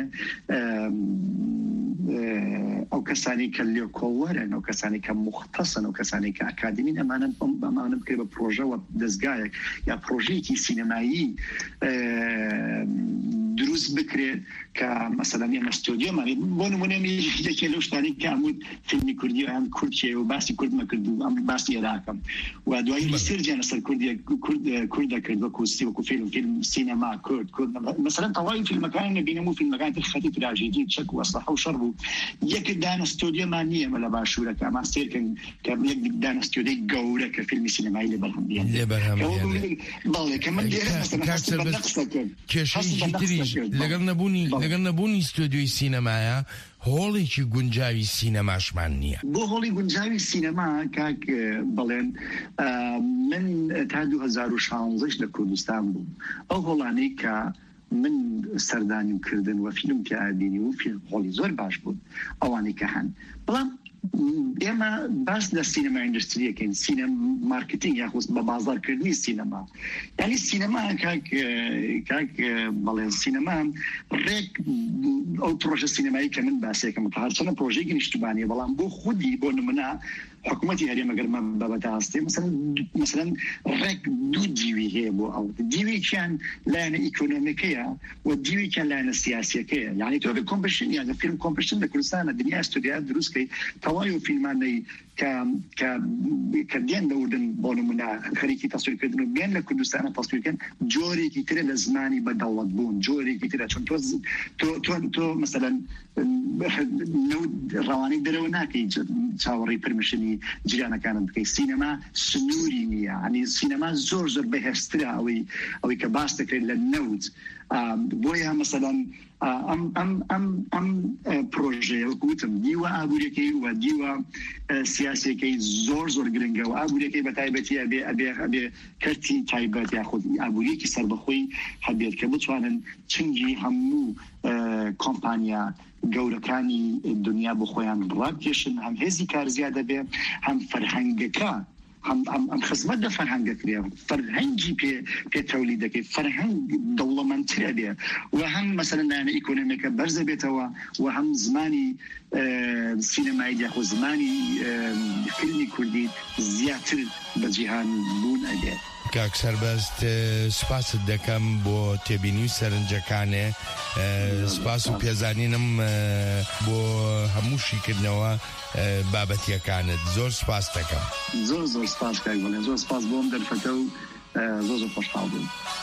ئەو کەسانی کە لێ کۆڵوەرن ئەو کەسانی کە مختصن ئەو کەسانی کە ئاکادمین ئەمانە ئەمانە بکرێت بە پرۆژەوە دەستگایەک یا پرۆژەیەکی سینەمایی دروست بکرێت کە مەسەلەن ئێمە ستۆدیۆمان بۆ نمونە یەکێ لەو شتانی کە هەموو فیلمی کوردی ئەم کورد و باسی کورد مەکرد و ئەم باسی عێراقم و دوایی ریسێرچیان لەسەر کورد دەکرد وەکو وەکو فیلم فیلم سینەما کورد کورد مەسەلەن تەواوی فیلمەکان نەبینم و فیلمەکان تر خەتی تراژیدی چەک و ئەسلحە و شەڕ بوو یەک دانە ستۆدیۆمان نییە ئێمە لە باشوورەکە ئەمان سێرکەن کە یەک دانە ستۆدیۆی گەورە کە فیلمی سینەمایی لێ بەرهەم بێن بەڵێ کە من کێشەیەکی تریش لەگەڵ نەبوونی لەگەڵ نەبوونی ستۆدیۆی سینەمایە هۆڵێکی گونجاوی سینەماشمان نییە بۆ هۆڵی گونجاوی سینەما کاک بڵێن من تا دوو هەزار و شانزەش لە کوردستان بووم ئەو هۆڵانەی کە من سەردانیم کردن و فیلم پیادینی و فیلم هۆڵی زۆر باش بوون ئەوانەی کە هەن بەڵام ئێمە باس لە سینەما ئیندستریەکەین سینەم مارکتینگ یاخود بە بازارکردنی سینەما یعنی سینەما کاک کاک بەڵێن سینەما ڕێک ئەو پرۆژە سینەمایی کە من باسێکم هەرچەنە پرۆژەیەکی نیشتیمانیە بەڵام بۆ خودی بۆ نمونە حکوومەتی هەرێمە گەرمە بەبەتاستی مثلا ڕێک دوو دیوی هەیە بۆ ئەو دیوێکیان لایەنە ئیکۆنۆمیکەیە و دیوێکیان لایەنە سیاسیەکەیە یعنی تۆ کۆمپشن یان فیلم کۆمپشن لە کوردستانە دنیا ستودیا دروستکەی تەواوی فیلمانەی کە دێن دەوردن بۆ نمونە خەریکی تەسویرکردن و بێن لە کوردستانە تەسویرکردن جۆرێکی ترە لە زمانی بەدەوڵەت بوون جۆرێکی ترە چون تۆ مەسەلەن ڕەوانەی دەرەوە ناکەی چاوەڕێی پرمیشنی بتانی جیرانەکانت بکەی سینەما سنووری نییە ئەنی سینەما زۆر زۆر بەهێزترە ئەوەی ئەوەی کە باس دەکرێت لە نەوت بۆیە مەسەلەن ئەم ئەم ئەم ئەم پرۆژەیە وەکوتم دیوە ئابوووریەکەی و دیوە سیاسەکەی زۆر زۆر گرنگە و ئابوووریەکەی بە تایبەتی ئەبێ ئەبێ ئەبێ کەرتی تایبەت یاخود ئابوووریەکی سەربەخۆی هەبێت کە بتوانن چنگی هەموو کۆمپانیا گەورەکانی دنیا بۆ خۆیان ڕابکێشن هەم هێزی کار زیادە بێ هەم فەرهەنگەکە ئەم خزمەت دە فەرهەنگەکرێ فەرهەنگی پێ پێ تەولید دەکەی فەرهەنگ دەوڵەمەندترە بێ و هەم مەسەلەن لایەنە ئیکۆنۆمیەکە بەرزە بێتەوە و هەم زمانی سینەمایی یاخۆ زمانی فیلمی کوردی زیاتر بە جیهان بوون ئەدێت. کاک سەربەست سپاست دەکەم بۆ تێبینی و سەرنجەکانێ سپاس و پێزانینم بۆ هەموو شیکردنەوە بابەتیەکانت زۆر سپاس دەکەم. زۆر زۆر سپاس کاک بڵێ زۆر سپاس بۆم دەرفەتە و زۆر زۆر خۆشحاڵ بووم.